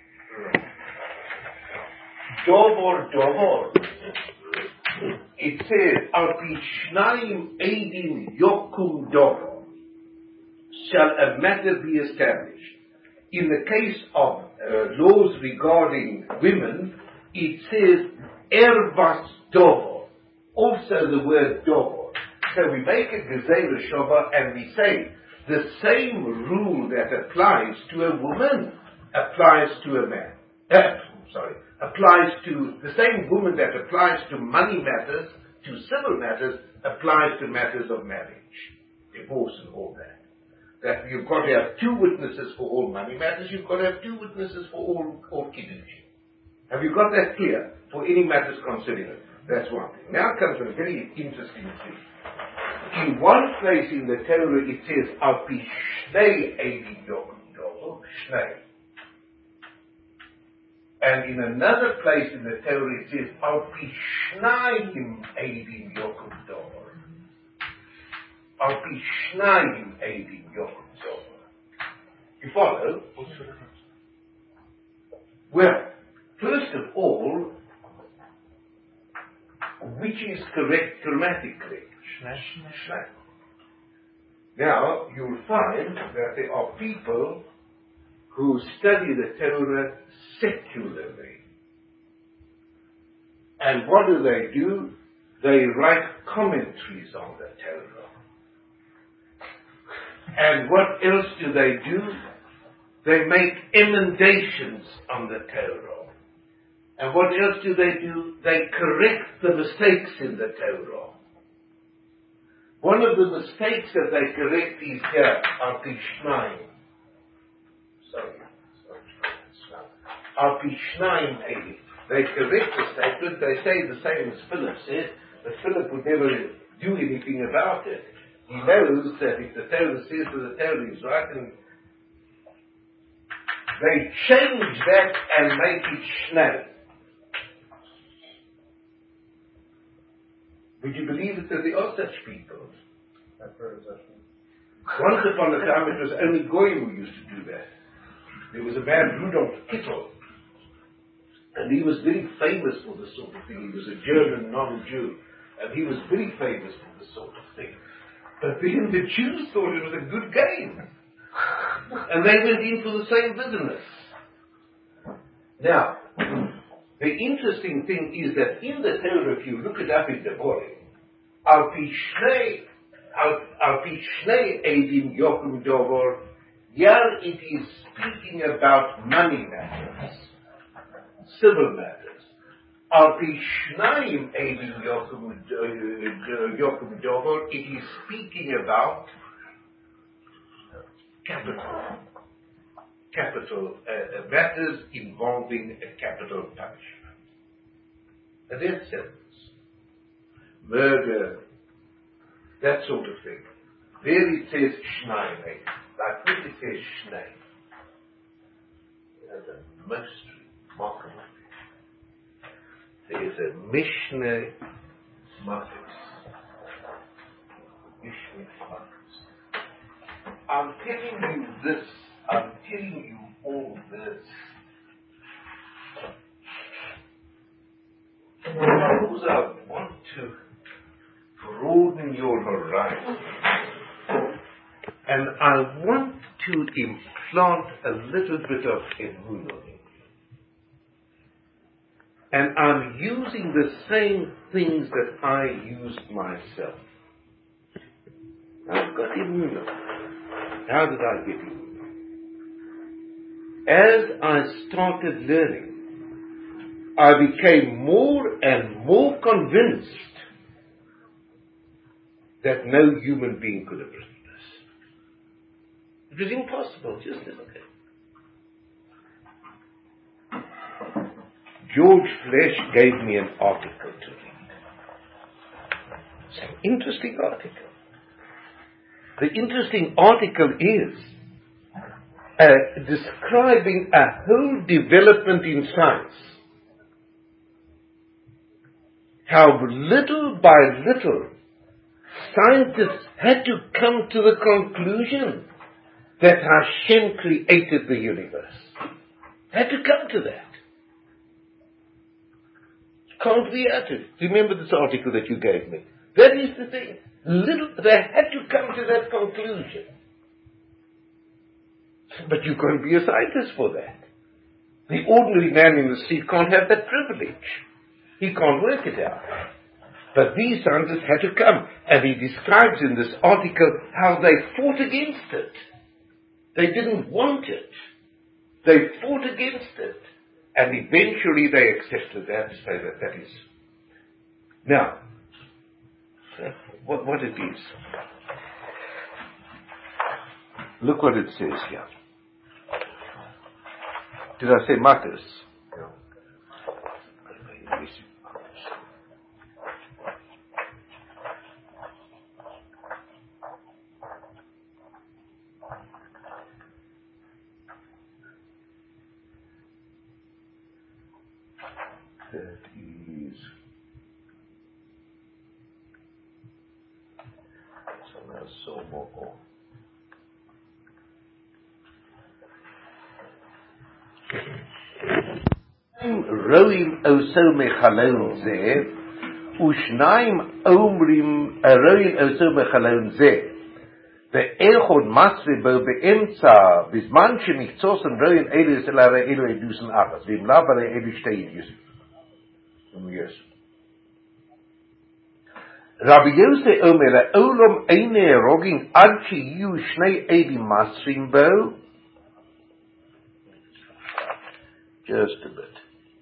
Dovor Dovor. It says, Al pi shnayim eidim yokum dovor, shall a matter be established. In the case of uh, laws regarding women, it says ervas dovor. Also the word dovor. So we make a Gezerah Shabbat and we say the same rule that applies to a woman applies to a man. Uh, sorry, applies to the same woman that applies to money matters, to civil matters, applies to matters of marriage, divorce and all that. That you've got to have two witnesses for all money matters, you've got to have two witnesses for all, all kiddush. Have you got that clear? For any matters considered. That's one thing. Now comes a very interesting thing. In one place in the Torah it says, Al pi shnei eidim yokum dovor, shnei. And in another place in the Torah it says, Al pi shnayim eidim yokum dovor. Al pi shnayim eidim yokum dovor. You follow? Well, first of all, which is correct grammatically? Shnei. Now, you'll find that there are people who study the Torah secularly. And what do they do? They write commentaries on the Torah. And what else do they do? They make emendations on the Torah. And what else do they do? They correct the mistakes in the Torah. One of the mistakes that they correct is here, Al pi shnayim. Sorry, Al pi shnayim eidim. They correct the statement, they say the same as Philip says, but Philip would never do anything about it. He knows that if the Torah says that the Torah is right, and they change that and make it shnei. Would you believe it that there are such people? I've heard of such people. Once upon a time it was only Goyim who used to do that. There was a man, Rudolf Kittel, and he was very famous for this sort of thing. He was a German non-Jew, and he was very famous for this sort of thing. But then the Jews thought it was a good game. And they went in for the same business. Now, the interesting thing is that in the Torah, if you look it up in the Devarim, Al pi shnei, Al pi shnei eidim yokum dovor, here it is speaking about money matters, civil matters. Al pi shnayim eidim yokum dovor, it is speaking about capital. Capital uh, matters involving a capital punishment. A death sentence, murder, that sort of thing. There it says shnayim, like this it says shnei. There's a most remarkable thing. There is a Mishneh Matis. Mishneh Matis. I'm telling you this. I'm telling you all this because I want to broaden your horizon, and I want to implant a little bit of emunah. And I'm using the same things that I used myself. I've got emunah. How did I get emunah? As I started learning, I became more and more convinced that no human being could have written this. It was impossible, just as okay. George Flesch gave me an article to read. It's an interesting article. The interesting article is uh, describing a whole development in science. How little by little scientists had to come to the conclusion that Hashem created the universe. Had to come to that. Can't be uttered. Remember this article that you gave me. That is the thing. Little, they had to come to that conclusion. But you can't be a scientist for that. The ordinary man in the street can't have that privilege. He can't work it out. But these scientists had to come. And he describes in this article how they fought against it. They didn't want it. They fought against it. And eventually they accepted that to say that that is. Now, what, what it is. Look what it says here. Did I say matters? No. That is so more. Roim oso mechalon zeh, ushnaim omrim roim oso mechalon zeh. ואחד מסרי בו באמצע, בזמן שמקצוס רואים אלו אצל הרי אלו עדוסן אחת, ואם לאו הרי אלו שתי עדוסן. רבי יוסי אומר, לעולם אין הרוגים עד שיהיו שני עדים מסרים בו. Just a bit.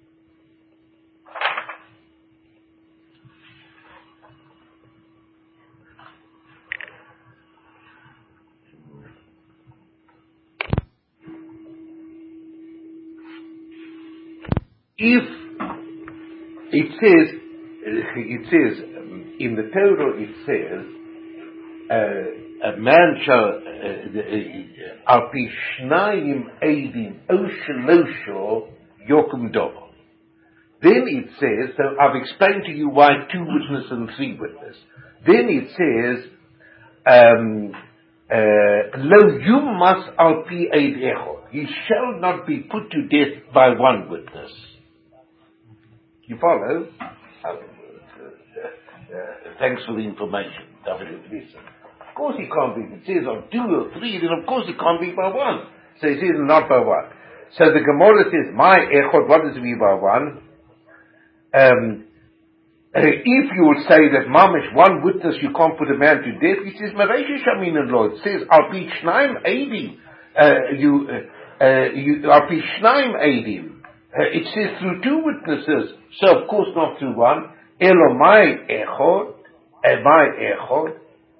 If it says, it says in the Torah, it says, uh, a man shall al pi shnayim eidim o shelosho yokum dovo. Then it says, so I've explained to you why two witnesses and three witnesses. Then it says, um, lo yumas al pi eid echod. He shall not be put to death by one witness. You follow? Uh, uh, uh, thanks for the information, W. Listen. Of course he can't be. It says on two or three, then of course he can't be by one. So it says not by one. So the Gemara says, my echod, what does it mean by one? Um, uh, if you would say that mamish, one witness, you can't put a man to death, it says, Mareisha Shamin and Lord. It says, Al pi shnaim eidim. You, uh, uh, you, Al pi shnaim eidim. Uh, it says through two witnesses, so of course not through one. Elomai echod, my echod,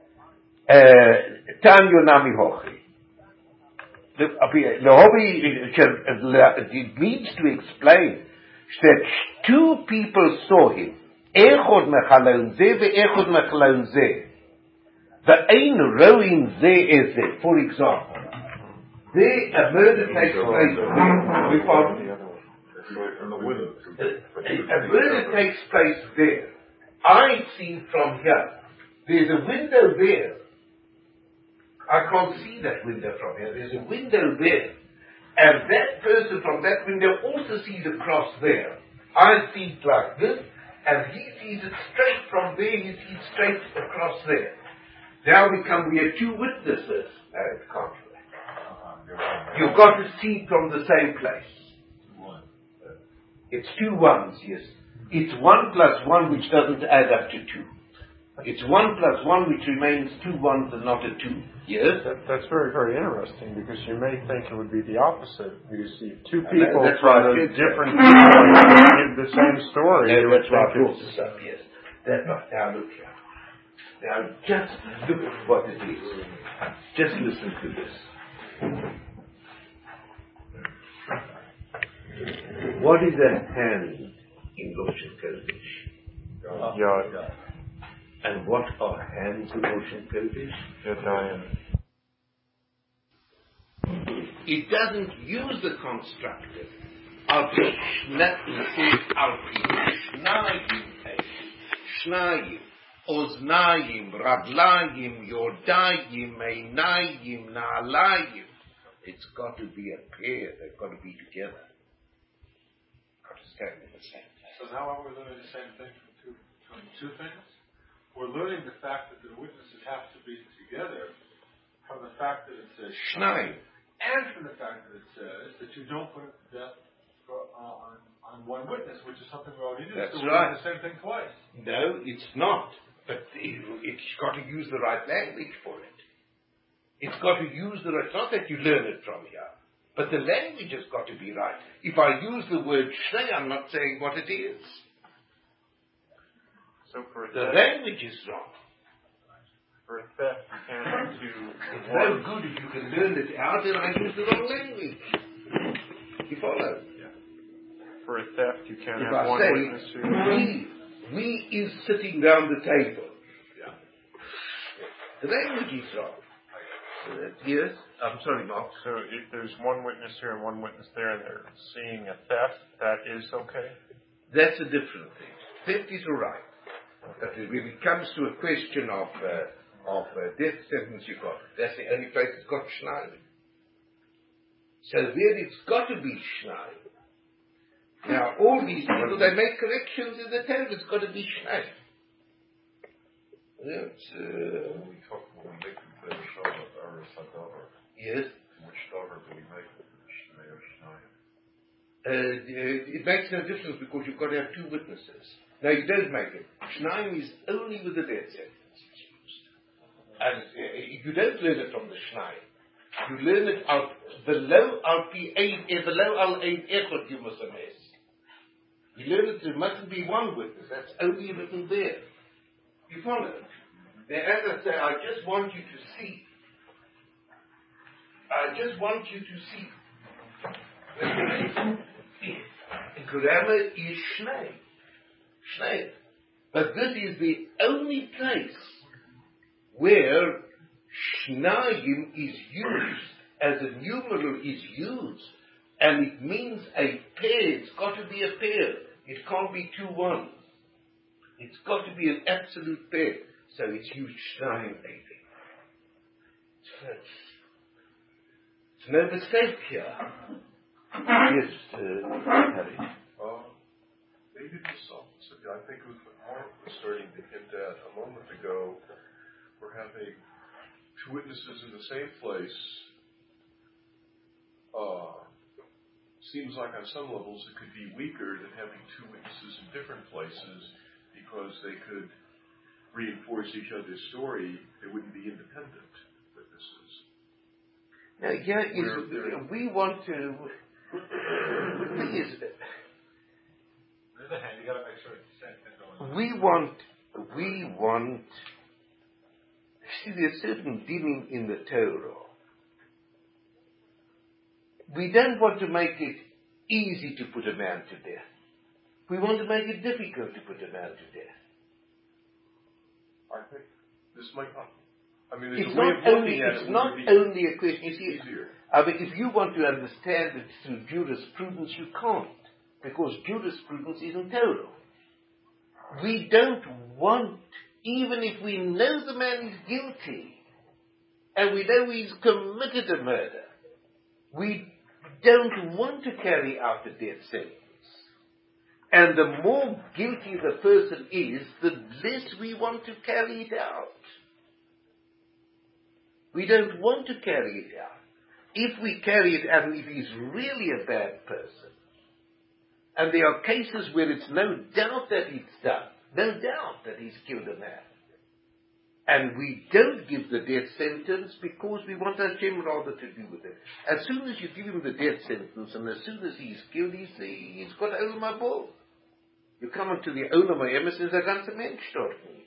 tanyo nami hochi. It means to explain that two people saw him. Echod mechalon ze ve'echod mechalon ze. Ve'ein roim ze eze. For example, there a murder takes place. We found From the window. A murder takes place there. I see from here. There's a window there. I can't see that window from here. There's a window there. And that person from that window also sees across there. I see it like this, and he sees it straight from there, he sees straight across there. Now we come, we have two witnesses. No, it can't be. You've got to see from the same place. It's two ones, yes. It's one plus one which doesn't add up to two. It's one plus one which remains two ones and not a two. Yes? That, that's very, very interesting because you may think it would be the opposite. You see two And people that, from right, a yes, different viewpoint give the same story. No, You would that's right, think brought it's- this up, yes. That's right. Now look here. Now just look at what it is. Just listen to this. What is a hand in Loshen Kodesh? Yod. And what are hands in Loshen Kodesh? Yodayim. It doesn't use the constructive. Alpi shnayim says alpi shnayim shnayim oznayim raglayim yodayim einayim naalayim. It's got to be a pair. They've got to be together. Got to stand in the same place. So now are we learning the same thing from two, from two things? We're learning the fact that the witnesses have to be together from the fact that it says Shnayim. and from the fact that it says that you don't put death for, uh, on, on one witness, which is something we already do. That's so we're right. doing the same thing twice. No, it's not. But it, it's got to use the right language for it. It's got to use the right. It's not that you learn it from here, but the language has got to be right. If I use the word shnei, I'm not saying what it is. So for a The theft, language is wrong. for a theft, you can't have two. It's no good if you can learn it out and I use the wrong language. You follow? For a theft, you can't If have I one say, witness who. we, we is sitting round the table. The language is wrong. Uh, yes? I'm sorry, Mark. So if there's one witness here and one witness there, and they're seeing a theft, that is okay. That's a different thing. Theft is all right. But when it comes to a question of uh, of uh, death sentence, you got that's the only place it's got shnai. So there it's got to be shnai. Now all these people they make corrections in the Torah. It's got to be shnai. It's, uh, When we talk, when we make the Shabbat or Sadavar, yes. which davar do we make it? Shnei or Shnayim? Uh, it makes no difference because you've got to have two witnesses. No, you don't make it. Shnayim is only with the death sentence used. And uh, you don't learn it from the Shnayim. You learn it out below al pi ein, below al ein echot you must amaze. You learn it, there mustn't be one witness. That's only written there. You follow? Now, as I say, I just want you to see. I just want you to see. Grammar is Shnei. Shnei. But this is the only place where Shnayim is used, as a numeral is used, and it means a pair. It's got to be a pair. It can't be two ones. It's got to be an absolute pair. So it's used Shnayim eighty. So it's, it's no mistake here. Yes, uh, Harry. Uh, maybe there's some. So I think it was Mark was starting to hint at a moment ago. We're having two witnesses in the same place. Uh, seems like on some levels it could be weaker than having two witnesses in different places because they could reinforce each other's story. They wouldn't be independent witnesses. Now, yeah, is, we want to. The thing is, On the other hand, you got to make sure it's the same thing going on. we want, we want. See, there's certain dealing in the Torah. We don't want to make it easy to put a man to death. We want to make it difficult to put a man to death. I think this might not. I mean, there's It's a way not of looking only, at it's it not would be only a question. You see, easier. I mean, if you want to understand it through jurisprudence, you can't, because jurisprudence isn't Torah. We don't want, even if we know the man is guilty, and we know he's committed a murder, we don't want to carry out a death sentence. And the more guilty the person is, the less we want to carry it out. We don't want to carry it out. If we carry it out, and if he's really a bad person, and there are cases where it's no doubt that it's done, no doubt that he's killed a man, and we don't give the death sentence because we want Hashem rather to do with it. As soon as you give him the death sentence, and as soon as he's killed, he's, he's got Olam Haba. You come into the Olam Haba, says, der ganze Mensch dort nicht.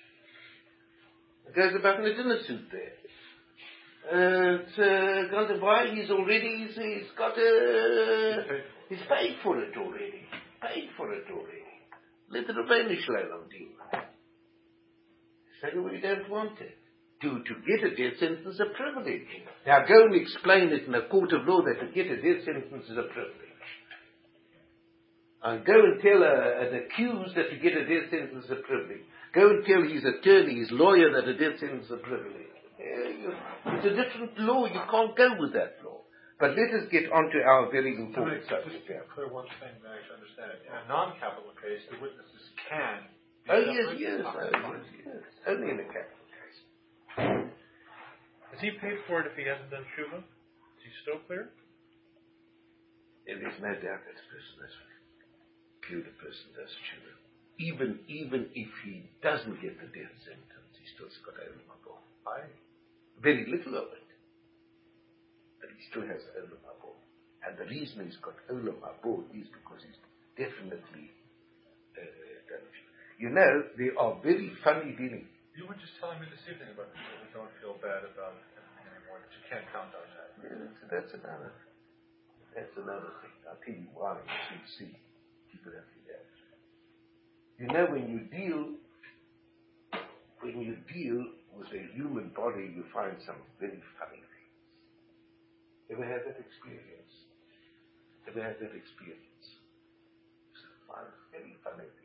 Goes about in a dinner suit there. Uh, it's, uh, ganze bride, he's already, he's, he's got a, he's paid for it already. Paid for it already. Let the Rebbeinu Shalom deal with it. So we don't want it. To, to get a death sentence is a privilege. Now go and explain it in a court of law that to get a death sentence is a privilege. And go and tell a, an accused that to get a death sentence is a privilege. Go and tell his attorney, his lawyer, that a death sentence is a privilege. It's a different law. You can't go with that law. But let us get on to our very important so subject. Just to clear one thing, Mary, to understand it. In a non-capital case, the witnesses can. Oh yes, yes, oh, yes, yes. Only in a capital case. Is he paid for it if he hasn't done tshuva? Is he still clear? There is no doubt that a person has killed a person does tshuva. Even even if he doesn't get the death sentence, he still got Olam Haba. I very little of it, but he still has Olam Haba. And the reason he's got Olam Haba is because he's definitely uh, done it. You know, they are very funny dealing. You were just telling me this evening about people who don't feel bad about anything anymore, that you can't count on that. Yeah, so that's another. That's another thing. I'll tell you why. You should see people have that. You know, when you deal, when you deal with a human body, you find some very funny things. Ever had that experience? Ever had that experience? Some fun, very funny things.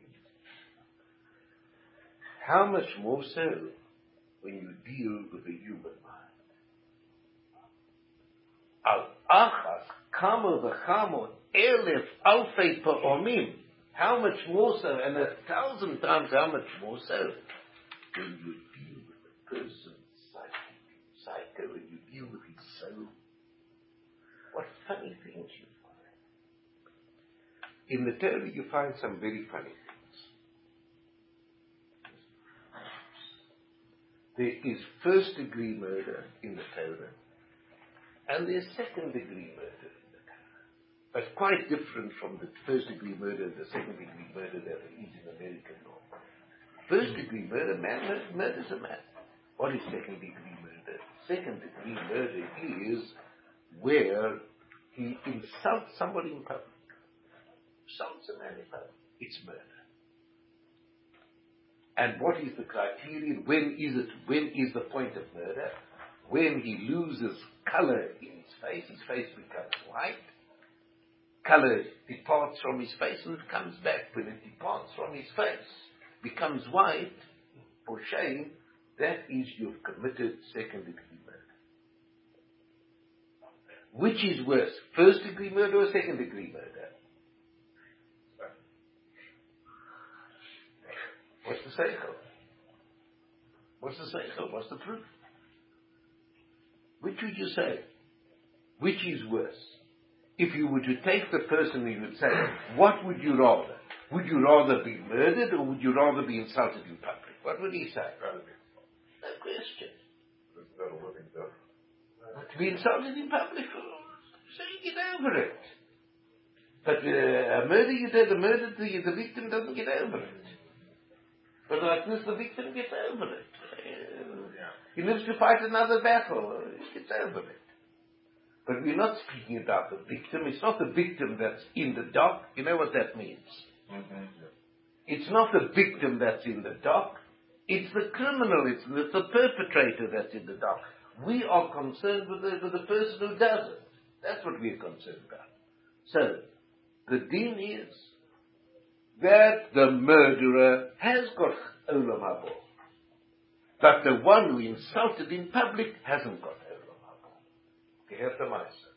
How much more so when you deal with the human mind? Al achas kamo v'chamo elef alfei pa'omim. How much more so, and a thousand times how much more so, when you deal with the person's psyche, psycho, when you deal with his soul. What funny things you find. In the Torah you find some very funny things. There is first degree murder in the Torah, and there's second degree murder in the Torah. But quite different from the first degree murder and the second degree murder that there is in American law. First degree murder, man murders a man. What is second degree murder? Second degree murder is where he insults somebody in public. Insults a man in public. It's murder. And what is the criterion? When is it? When is the point of murder? When he loses color in his face, his face becomes white. Color departs from his face and it comes back. When it departs from his face, becomes white, for shame, that is you've committed second degree murder. Which is worse, first degree murder or second degree murder? What's the seichel? What's the seichel? What's the proof? Which would you say? Which is worse? If you were to take the person, you would say, what would you rather? Would you rather be murdered or would you rather be insulted in public? What would he say? No question. To be insulted in public, so you get over it. But uh, a murder, you do, the murder, the, the victim doesn't get over it. But like this, the victim gets over it. Uh, he lives to fight another battle. He gets over it. But we're not speaking about the victim. It's not the victim that's in the dock. You know what that means? Mm-hmm. It's not the victim that's in the dock. It's the criminal. It's, it's the perpetrator that's in the dock. We are concerned with the, with the person who does it. That's what we're concerned about. So, the deen is that the murderer has got Olam Haba. But the one who insulted in public hasn't got Olam Haba. Gehört der Meister.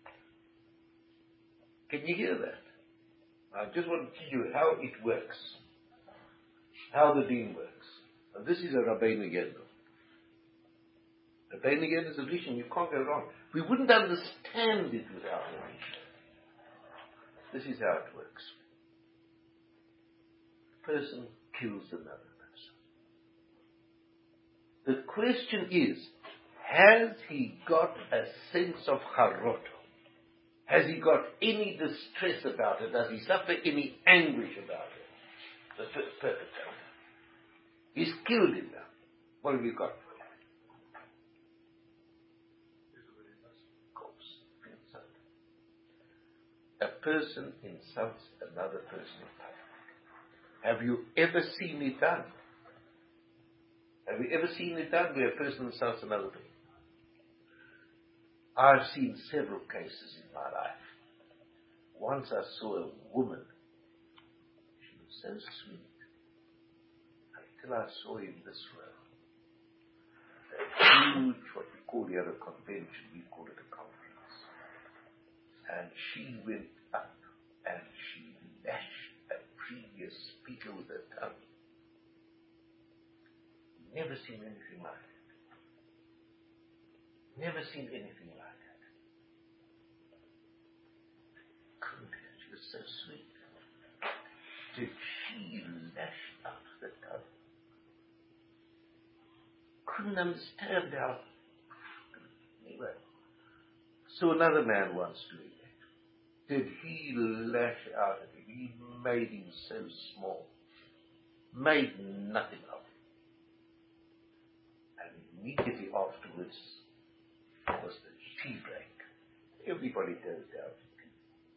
Can you hear that? I just want to teach you how it works. How the deen works. And this is a Rabbeinu Yendel. A Beniged is a vision. You can't go wrong. We wouldn't understand it without a vision. This is how it works. A person kills another person. The question is, has he got a sense of charot? Has he got any distress about it? Does he suffer any anguish about it? The perpetrator. He's killed him now. What have you got for him? Corpse. Insult. A person insults another person in public. Have you ever seen it done? Have you ever seen it done where a person insults another person? I've seen several cases in my life. Once I saw a woman. She was so sweet. Until I saw in this row. A huge, what we call here a convention, we call it a conference. And she went up and she lashed a previous speaker with her tongue. Never seen anything like it. Never seen anything like it. Couldn't it? She was so sweet. Did she lash out the tongue? Couldn't understand how. Anyway, so another man once doing that. Did he lash out at him? He made him so small. Made nothing of him. And immediately afterwards, was the tea break. Everybody goes down to tea.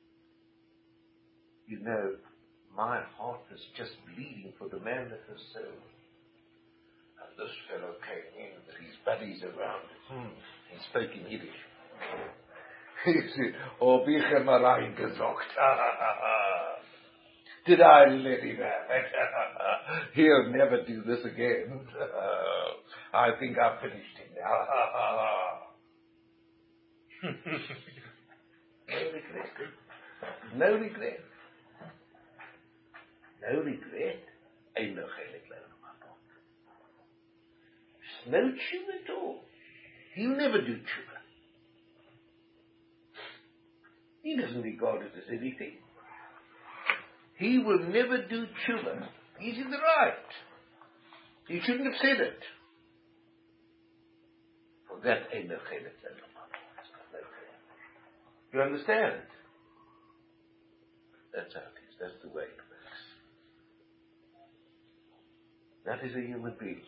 You know, my heart was just bleeding for the man that was so. And this fellow came in with his buddies around him. Hmm. He spoke in Yiddish. He said, "Oh, bichem allein gesagt." Did I let him have it? He'll never do this again. I think I've finished him now. No regret. No regret. No regret. Ein no chelik le'olam haba. No tshuva at all. He'll never do tshuva. He doesn't regard it as anything. He will never do tshuva. He's in the right. He shouldn't have said it. For that ain't no chelik le'olam haba. You understand? That's how it is. That's the way it works. That is a human being.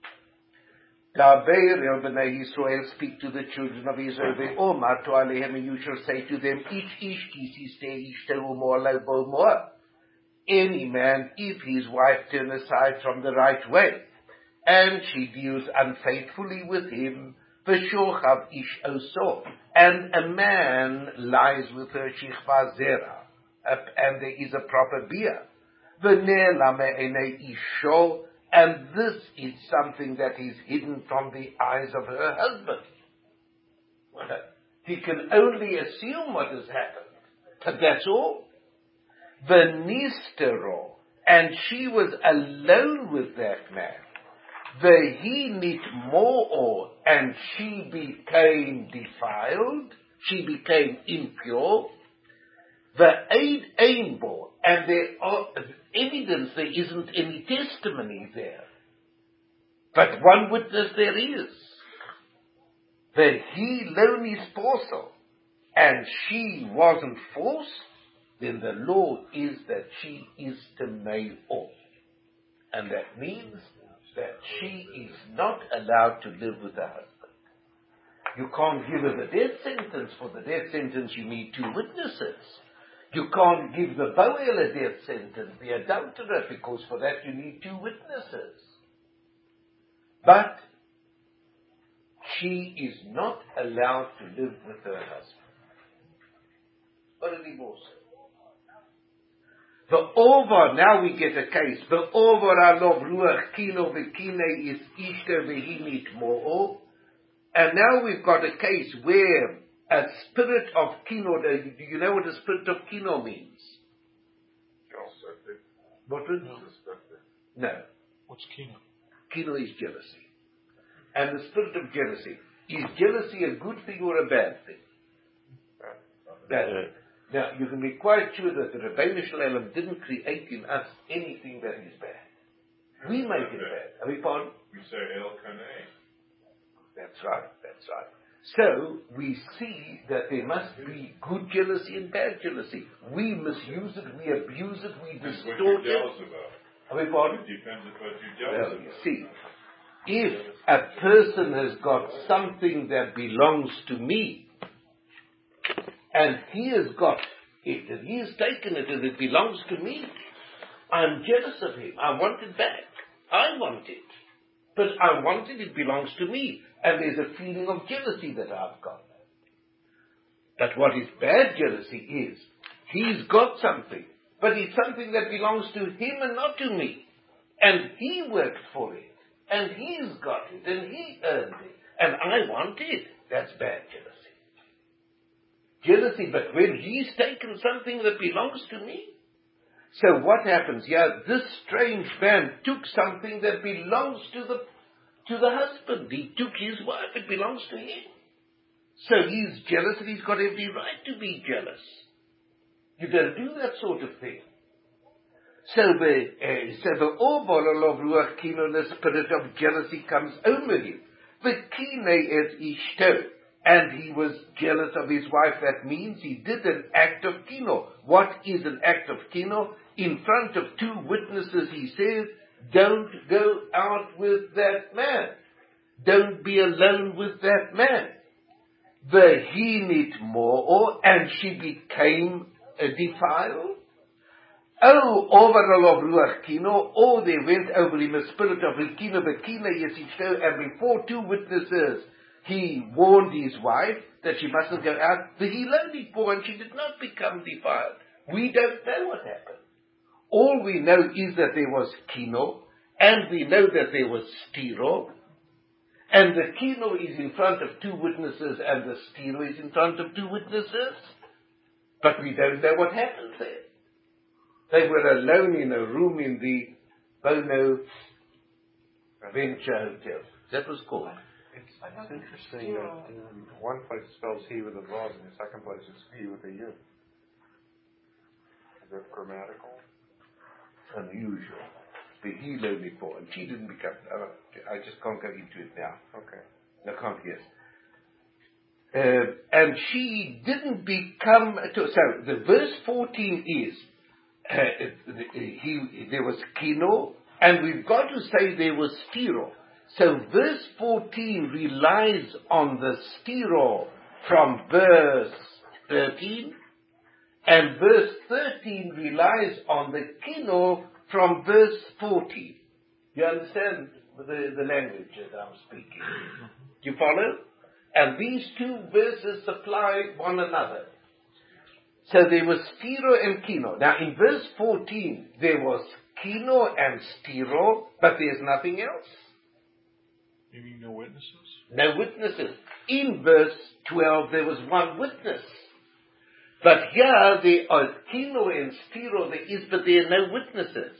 Daber el b'nei Yisrael, speak to the children of Israel. Ve'omar to alehem, and you shall say to them, each ish kisiste ishtehu mor lebo mor. Any man, if his wife turn aside from the right way, and she deals unfaithfully with him, v'shochav ish oso, and a man lies with her shichva zera, and there is a proper beer. V'ner lame enei isho, and this is something that is hidden from the eyes of her husband. He can only assume what has happened. But that's all. V'nistero, and she was alone with that man. V'hi nit mo'or, and she became defiled. She became impure. V'eid einbo, and there are evidence, there isn't any testimony there. But one witness there is. V'hi lo nisposo, and she wasn't forced, then the law is that she is teme'o. And that means that she is not allowed to live with her husband. You can't give her the death sentence. For the death sentence you need two witnesses. You can't give the Boel a death sentence, the adulterer, because for that you need two witnesses. But she is not allowed to live with her husband. What a divorce. The over, now we get a case. The over alov ruach kino v'kine is ishter v'hinit mo'o. And now we've got a case where a spirit of kino, do you know what a spirit of kino means? What would? No. no. What's kino? Kino is jealousy. And the spirit of jealousy Is jealousy a good thing or a bad thing? Bad thing. Now, you can be quite sure that the Rebbeinu Shalom didn't create in us anything that is bad. We make it bad. Are we pardon? We say El Kaneh. That's right, that's right. So, we see that there must be good jealousy and bad jealousy. We misuse it, we abuse it, we Depends what distort you're it. jealous about. Are we pardon? It depends on what you're jealous Well, you about. see, if a person has got something that belongs to me, and he has got it, and he has taken it, and it belongs to me, I'm jealous of him. I want it back. I want it. But I want it, it belongs to me. And there's a feeling of jealousy that I've got. But what is bad jealousy is, he's got something, but it's something that belongs to him and not to me. And he worked for it, and he's got it, and he earned it, and I want it. That's bad jealousy. Jealousy, but when he's taken something that belongs to me. So what happens? Yeah, this strange man took something that belongs to the to the husband. He took his wife, it belongs to him. So he's jealous and he's got every right to be jealous. You don't do that sort of thing. So the uh, so the Oborol of Ruach Kino, the spirit of jealousy comes over him. The Kine is Ishto, and he was jealous of his wife. That means he did an act of Kino. What is an act of Kino? In front of two witnesses, he says, don't go out with that man. Don't be alone with that man. The hinit more, and she became uh, defiled. Oh, overall of Ruach Kino, or they went over him a spirit of Rikino, Bekina, Yesishto, and before two witnesses, he warned his wife that she mustn't go out. The Hiloni poor, and she did not become defiled. We don't know what happened. All we know is that there was Kino, and we know that there was Stiro, and the Kino is in front of two witnesses, and the Stiro is in front of two witnesses, but we don't know what happened there. They were alone in a room in the Bono Venture Hotel. That was called. It's, it's interesting that um, one place it spells he with a vav, and the second place it's he with a u. Is that grammatical? Unusual. The he lonely poor, and she didn't become. Uh, I just can't go into it now. Okay. I can't yes. Uh, and she didn't become. To, so the verse fourteen is uh, he. There was Kino, and we've got to say there was Stiro. So verse fourteen relies on the Stiro from verse thirteen. And verse thirteen relies on the Kino from verse fourteen. You understand the, the language that I'm speaking? Do you follow? And these two verses supply one another. So there was Stiro and Kino. Now in verse fourteen, there was Kino and Stiro, but there's nothing else. You mean no witnesses? No witnesses. In verse twelve, there was one witness. But here, there are Kino and Stiro, there is, but there are no witnesses.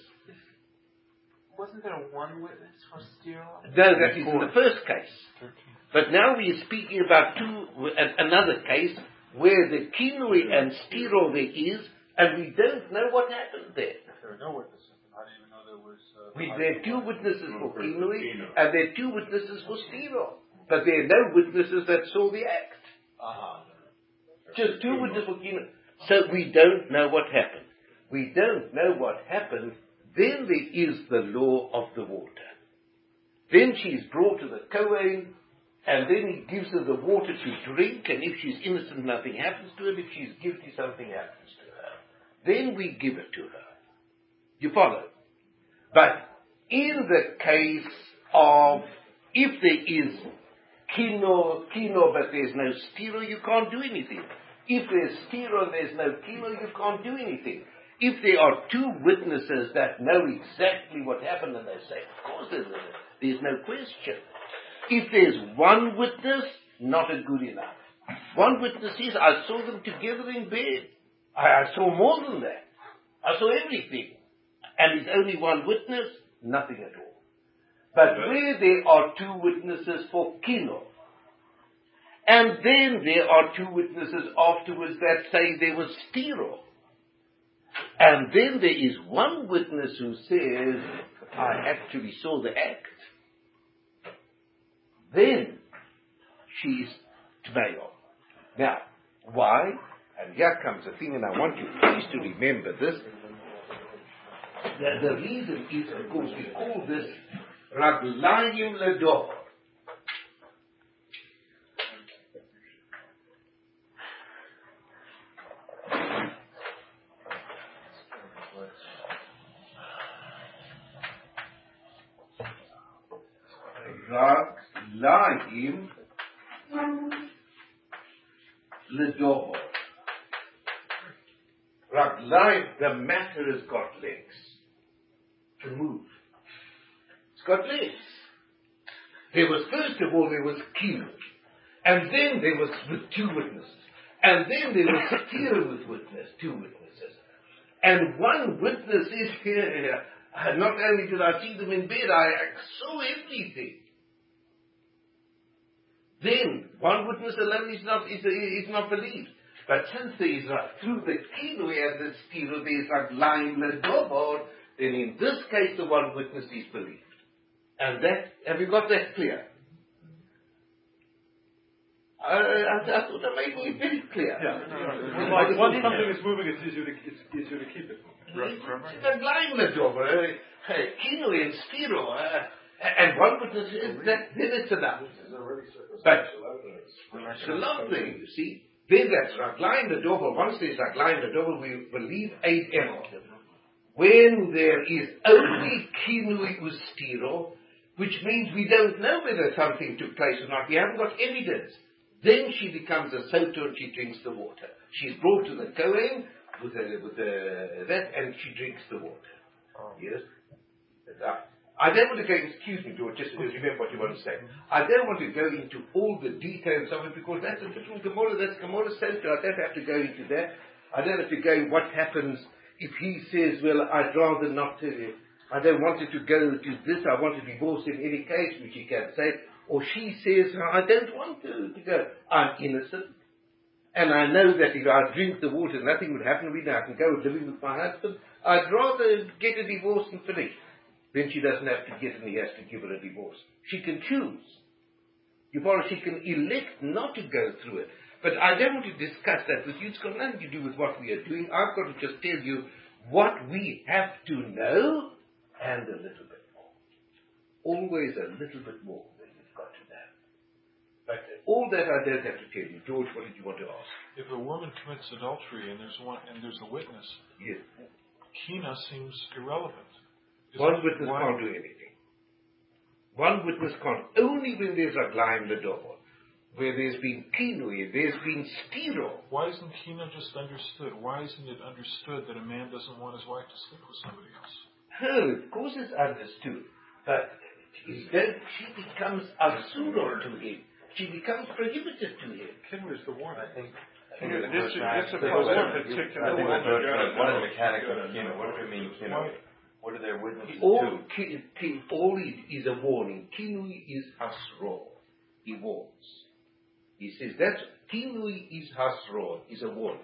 Wasn't there one witness for Stiro? No, that is in the first case. But now we are speaking about two, another case, where the Kino and Stiro there is, and we don't know what happened there. There are no witnesses. How do you know there was... Uh, we, there are two witnesses for Kino, and there are two witnesses for Stiro. But there are no witnesses that saw the act. Uh-huh. Just two witnesses for Kino. So we don't know what happened. We don't know what happened. Then there is the law of the water. Then she's brought to the Kohen, and then he gives her the water to drink, and if she's innocent, nothing happens to her. If she's guilty, something happens to her. Then we give it to her. You follow? But in the case of, if there is Kino, Kino, but there's no Stiro, you can't do anything. If there's Stiro and there's no Kino, you can't do anything. If there are two witnesses that know exactly what happened and they say, of course there's, a, there's no question. If there's one witness, not a good enough. One witness says, I saw them together in bed. I, I saw more than that. I saw everything. And it's only one witness, nothing at all. But where there are two witnesses for Kino, And then there are two witnesses afterwards that say there was stiro. And then there is one witness who says, I actually saw the act. Then she's Tmeyo. Now, why? And here comes the thing, and I want you please to remember this. The, the reason is because we call this Raglayim Ledor. Raglayim Ledor. Raglayim, the matter has got legs to move. It's got legs. There was, first of all, there was Kinu. And then there was with two witnesses. And then there was Stira with witness, two witnesses. And one witness is here. Not only did I see them in bed, I saw everything. Then one witness alone is not is, is not believed. But since there is uh, through the Kinu and the Stira, there is like lying Ledobor, then in this case the one witness is believed. And that, have you got that clear? I, I, I thought I made it very clear. Yeah. yeah. Like once something is moving, it's easier to, it's easier to keep it moving. It's a blind Ledobor, uh, Kinu and Stira, uh, and one witness is that, then it's enough. But Shalom thing, you see, then that's Raglayim Ledobor. Once there's Raglayim Ledobor, we believe Eid Emor. When there is only Kinui Ustiro, which means we don't know whether something took place or not, we haven't got evidence, then she becomes a soto and she drinks the water. She's brought to the Kohen with, a, with a, that and she drinks the water. Oh. Yes? I don't want to go, excuse me, George, just remember what you want to say. I don't want to go into all the details of it because that's a different Gemara, that's Gemara Soto. I don't have to go into that. I don't have to go what happens if he says, well, I'd rather not, uh, I don't want it to go to this, I want to divorce in any case, which he can say. Or she says, I don't want to, to go. I'm innocent. And I know that if I drink the water, nothing would happen to me. Now I can go living with my husband. I'd rather get a divorce and finish. Then she doesn't have to get and he has to give her a divorce. She can choose. You follow? She can elect not to go through it. But I don't want to discuss that with you. It's got nothing to do with what we are doing. I've got to just tell you what we have to know and a little bit more. Always a little bit more than we've got to know. But all that I don't have to tell you. George, what did you want to ask? If a woman commits adultery and there's one and there's a witness, yes. Kina seems irrelevant. Is One witness why? can't do anything. One witness can't. Only when there's a Raglayim Ledobor, where there's been Kinui, there's been Stiro. Why isn't Kina just understood? Why isn't it understood that a man doesn't want his wife to sleep with somebody else? Oh, of course it's understood. But he don't, she becomes asura to him. She becomes prohibited to him. Kinu is the one. I think. I think think this, this, this this applies to one a particular I think one. the judge, one of the mechanics of Kino. What does it mean, Kino? What are their witnesses All, to? ki, ki, all is, is a warning. Kinui is hasro. He warns. He says that Kinui is hasro, is a warning.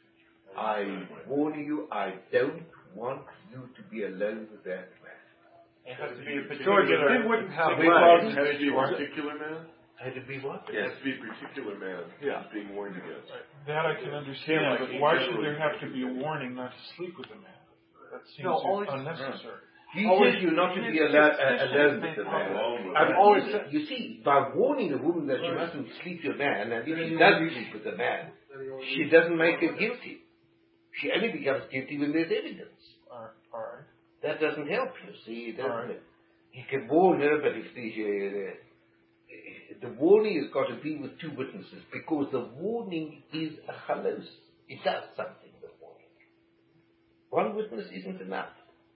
I warn you, I don't want you to be alone with that man. It has to be a George, particular it wouldn't have man. legs. It has to be a particular man. Had to be what? It has to be a particular man Yeah. who's being warned against. That I can understand, Yeah, but like why generally- should there have to be a warning not to sleep with a man? That seems No, always- unnecessary. He Always- tells you not to be it's- alone, it's- uh, it's- alone it's- with the it's- man. it's- I've it's- always, it's- you see, by warning a woman that she mustn't sleep with a man, and if she does sleep with a man, she doesn't make her guilty. She only becomes guilty when there's evidence. All right. That doesn't help, you see. It doesn't. Right. He can warn her, but if the, uh, the warning has got to be with two witnesses, because the warning is a chalos. It does something, the warning. One witness isn't enough.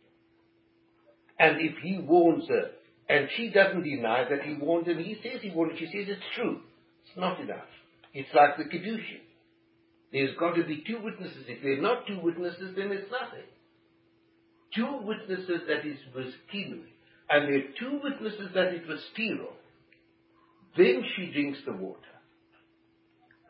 And if he warns her, and she doesn't deny that he warned her, he says he warned her, she says it's true. It's not enough. It's like the Kedushin. There's got to be two witnesses. If there are not two witnesses, then it's nothing. Two witnesses that it was Kinui, and there are two witnesses that it was Stiro. Then she drinks the water.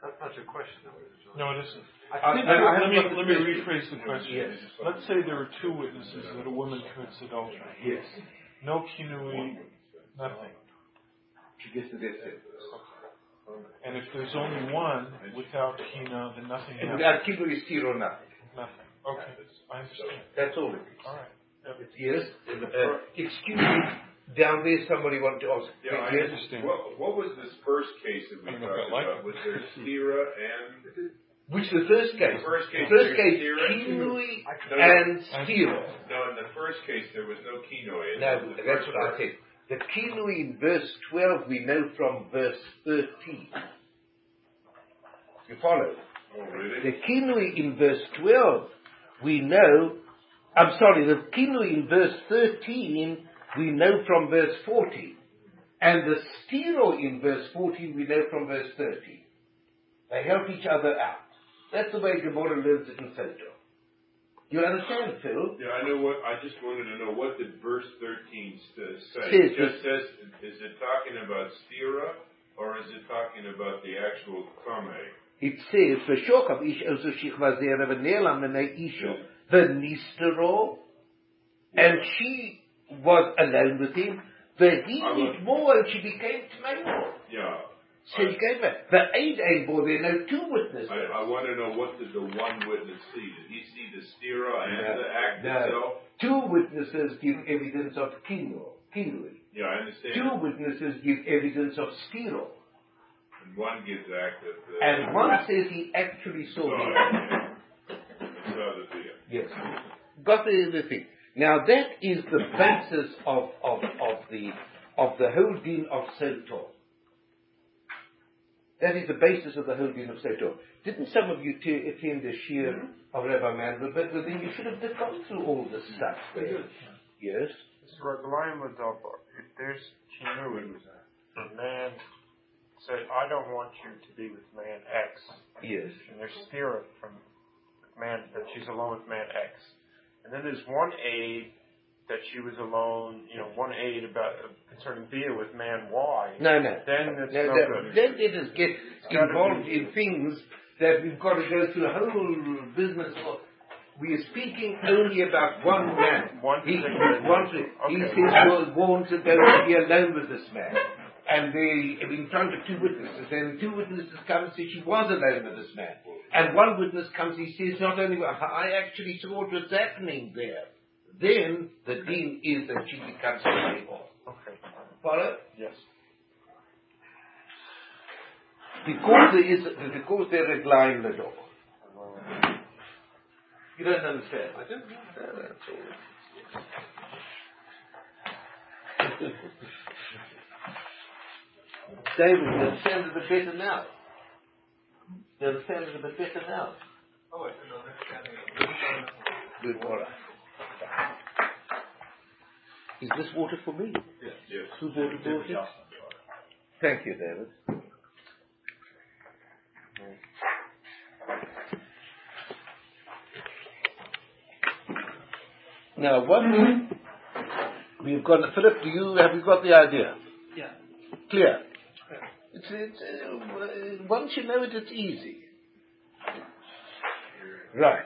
That's not your question, though. No, it isn't. I think let, I let me have let me rephrase the question. Yes. Let's say there are two witnesses that a woman commits adultery. Yes. No kinui, nothing. She gets the death sentence. And if there's only one without kina, then nothing And happens. without kino is zero nothing. Nothing. Okay, I understand. That's all it is. All right. Yep. Yes. Uh, excuse me. Down there, somebody wanted to ask. Yeah, I yes. understand. What, what was this first case that we I don't know talked if I like about? it. Was there stira and Which the first case? The first case, The first there's case, stira. kinui No, and stiro. No, in the first case there was no kinoi. No, that's what I said. The kinui in verse twelve we know from verse thirteen. You follow? Oh, really? The kinui in verse twelve we know, I'm sorry, the kinui in verse thirteen we know from verse fourteen. And the stiro in verse fourteen we know from verse thirteen. They help each other out. That's the way Gemara learns it in Soto. You understand, Phil? Yeah, I know what, I just wanted to know what did verse thirteen st- say? Says It just says, is it talking about stira or is it talking about the actual kame? It says, "V'shokav ish ozu shichva zera v'ne'elam v'nei isho v'nistero," and she was alone with him. V'hinit more, and she became tmeimor. Yeah. So he gave her. The aid aid boy, there are no two witnesses. I, I want to know what did the one witness see? Did he see the stira and No, the act no. itself? Two witnesses give evidence of kino, kinui. Yeah, I understand. Two witnesses give evidence of stiro. And one gives act of the... And one says he actually saw Oh, him. yeah. He saw the deal. Yes. Got the, the thing. Now that is the basis of, of, of the of the whole din of Soto. That is the basis of the whole din of Soto. Didn't some of you t- attend the shir of Rabbi Mandel? But then you should have gone through all this stuff. There. Yes. It's Raglayim Ladapa. If there's kinui, the man said, I don't want you to be with man X. Yes. And there's stira from man, that she's alone with man X. And then there's one aid that she was alone, you know, one aid about uh, concerning Bia with man Y. No, no. Then it's no, no no, good. Then let us get gotta involved be- in things that we've got to go through a whole business of. We are speaking only about one man. One he, particular one, man. he Okay. says he was warned to go to be alone with this man. And they, in front of two witnesses, and two witnesses come and say she was alone with this man. And one witness comes, he says, not only, I actually saw what was happening there. Then the deen is that she becomes a off. Okay. Follow? Yes. Because there is, because there is line in the door. You don't understand. I don't know. That's all. David, you understand it a bit better now. You understand it a bit better now. Oh, it's an understanding of Good, all right. Is this water for me? Yes. Yes. Who brought it? Brought it? Thank you, David. Now, what we've got, Philip, do you have you got the idea? Yeah. Clear. It's, it's, uh, once you know it, it's easy. Right.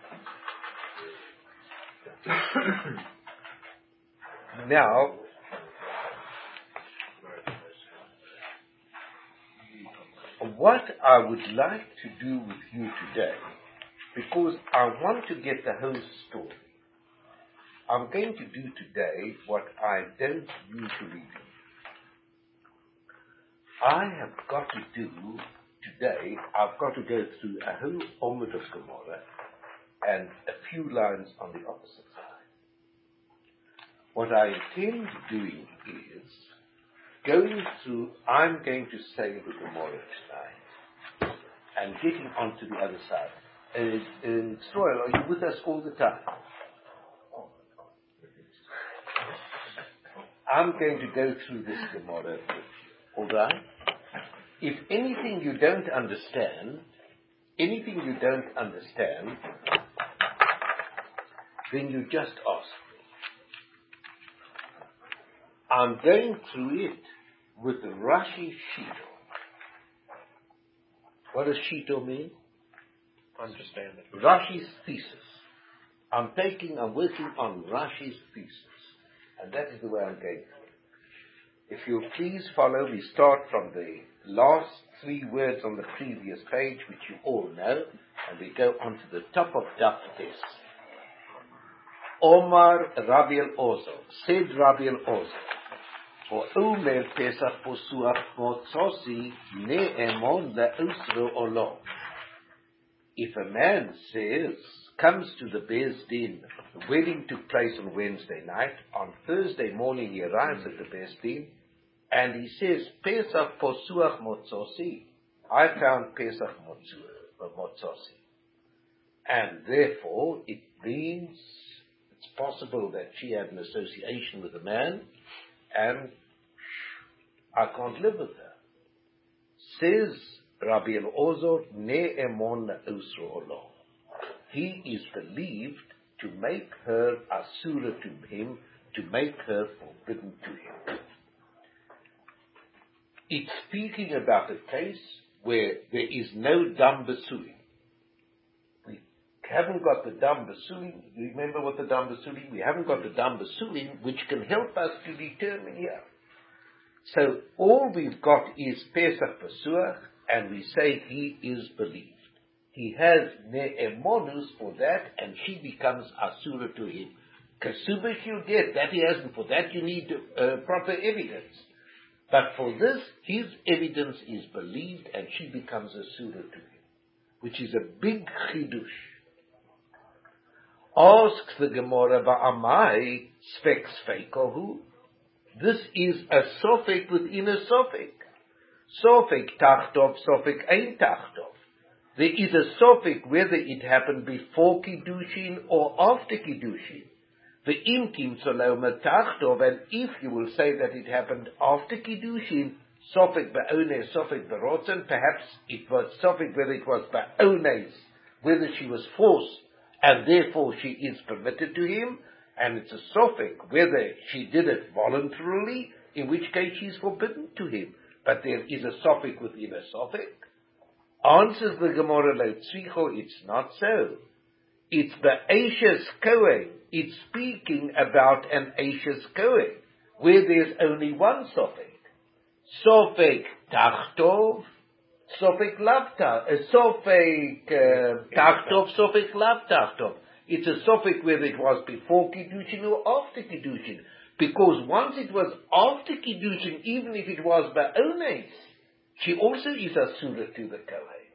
Now, what I would like to do with you today, because I want to get the whole story, I'm going to do today what I don't usually do. I have got to do today, I've got to go through a whole Omid of Gomorrah and a few lines on the opposite side. What I intend doing is going through, I'm going to say the Gomorrah tonight and getting onto the other side. Uh, uh, Stroil, are you with us all the time? I'm going to go through this Gemara with you, all right? If anything you don't understand, anything you don't understand, then you just ask me. I'm going through it with Rashi Shito. What does Shito mean? Understand it. Rashi's thesis. I'm taking, I'm working on Rashi's thesis. And that is the way I'm going through. If you'll please follow, we start from the last three words on the previous page, which you all know, and we go on to the top of Daf Tes. Omar Rabbi El-Ozer, said Rabbi El-Ozer, for Omer Pesach Posuach Motzosi Ne'emon La'usro Olom. If a man says, comes to the Beis Din, the wedding took place on Wednesday night, on Thursday morning he arrives at the Beis Din, and he says, Pesach Posuach Motzosi, I found Pesach Motzosi. And therefore, it means it's possible that she had an association with a man, and I can't live with her. Says Rabbi El-Ozer, Ne'emon La'usro Olom. He is believed to make her asura to him, to make her forbidden to him. It's speaking about a case where there is no dam besulim. We haven't got the dam besulim. Remember what the dam besulim? We haven't got the dam besulim, which can help us to determine here. So all we've got is Pesach Pesuach, and we say he is believed. He has ne'emonus for that, and she becomes asura to him. Kasubah you get, that he hasn't. For that you need uh, proper evidence. But for this, his evidence is believed, and she becomes asura to him, which is a big chidush. Asks the Gemara, Ba'amai spek sfeikohu. This is a sofek within a sofek. Sofek tachtov, sofek ein tachtov. There is a sofek whether it happened before Kiddushin or after Kiddushin. The imkim soloma tachtov, and if you will say that it happened after Kiddushin, sofek ba'ones, sofek ba'rotzen, perhaps it was sofek whether it was ba'ones, whether she was forced, and therefore she is permitted to him, and it's a sofek whether she did it voluntarily, in which case she is forbidden to him. But there is a sofek within a sofek. Answers the Gemara like Tzricho, it's not so. It's the Eishes Kohen. It's speaking about an Eishes Kohen, where there's only one sofek. Sofek Tachtov, sofek Lav Tachtov, sofek Tachtov, sofek Lav Tachtov. It's a sofek whether it was before Kiddushin or after Kiddushin. Because once it was after Kiddushin, even if it was Ba'ones, she also is asura to the Kohen.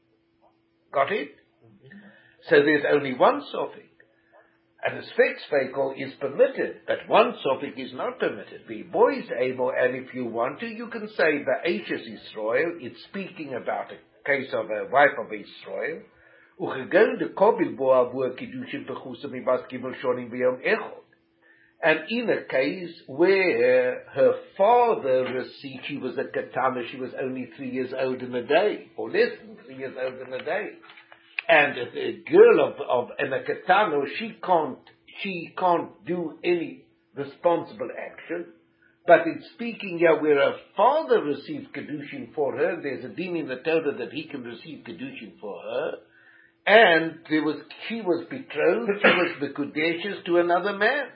Got it? Mm-hmm. So there's only one sofek. And a spek spekel is permitted, but one sofek is not permitted. The boy is able, and if you want to, you can say Ba'eshes Yisrael. It's speaking about a case of a wife of Israel. Ugegon de kobil boa boa kiddushin pechusam ibas gimel shonim b'yom echod. And in a case where her father received, she was a katana, she was only three years old in a day, or less than three years old in a day. And a girl of, of and a katana, she can't, she can't do any responsible action. But it's speaking here where her father received kedushin for her. There's a din in the Torah that he can receive kedushin for her. And there was, she was betrothed, she was bekudeshes to another man.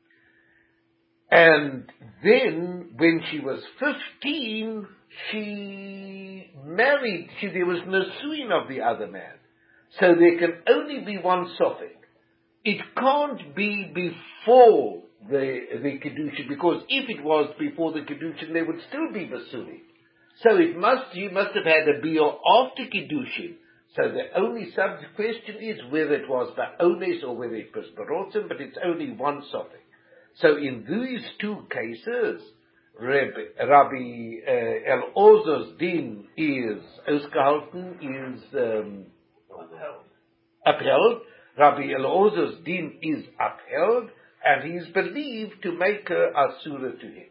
And then, when she was fifteen, she married, she, there was nasuin of the other man. So there can only be one sofek. It can't be before the, the Kedushin, because if it was before the Kedushin, there would still be basuli. So it must, you must have had a bior after Kedushin. So the only subject question is whether it was ba'ones or whether it was barotzim, but it's only one sofek. So in these two cases, Rabbi, Rabbi uh, El-Ozer's din is ausgehalten, is um, upheld. upheld. Rabbi El-Ozer's din is upheld, and he is believed to make her asura to him.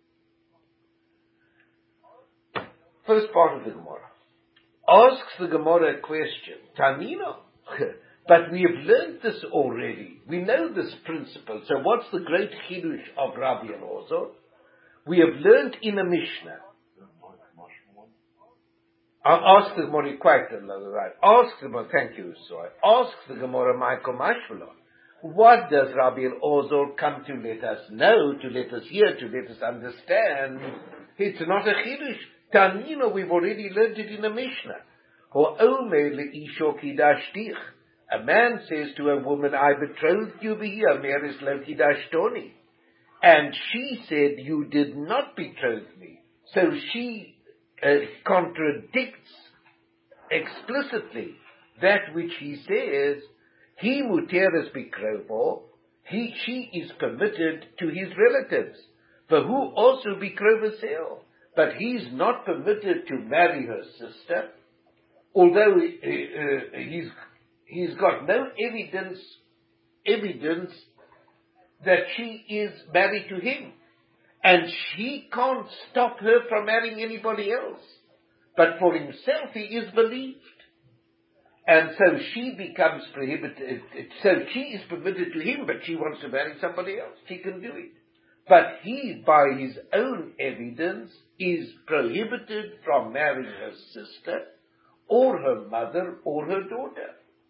First part of the Gemara. Asks the Gemara a question. Tanina. But we have learned this already. We know this principle. So what's the great chidush of Rabbi El-Ozer? We have learned in a Mishnah. Ask the Gemara quite right. Ask the Gemara, thank you, sorry. Ask the Gemara, Michael Mashmalon. What does Rabbi Elazar come to let us know, to let us hear, to let us understand? It's not a chidush. Tanina, we've already learned it in the Mishnah. Ho'omer le'isho kidashtich. A man says to a woman, I betrothed you here, meres lo kidashtoni. And she said, you did not betroth me. So she uh, contradicts explicitly that which he says. He muteres bikrovo, he, she is permitted to his relatives. For who also bikrovo sale. But he's not permitted to marry her sister, although uh, uh, he's, he's got no evidence, evidence that she is married to him. And she can't stop her from marrying anybody else. But for himself he is believed. And so she becomes prohibited, so she is permitted to him, but she wants to marry somebody else. She can do it. But he, by his own evidence, is prohibited from marrying her sister, or her mother, or her daughter.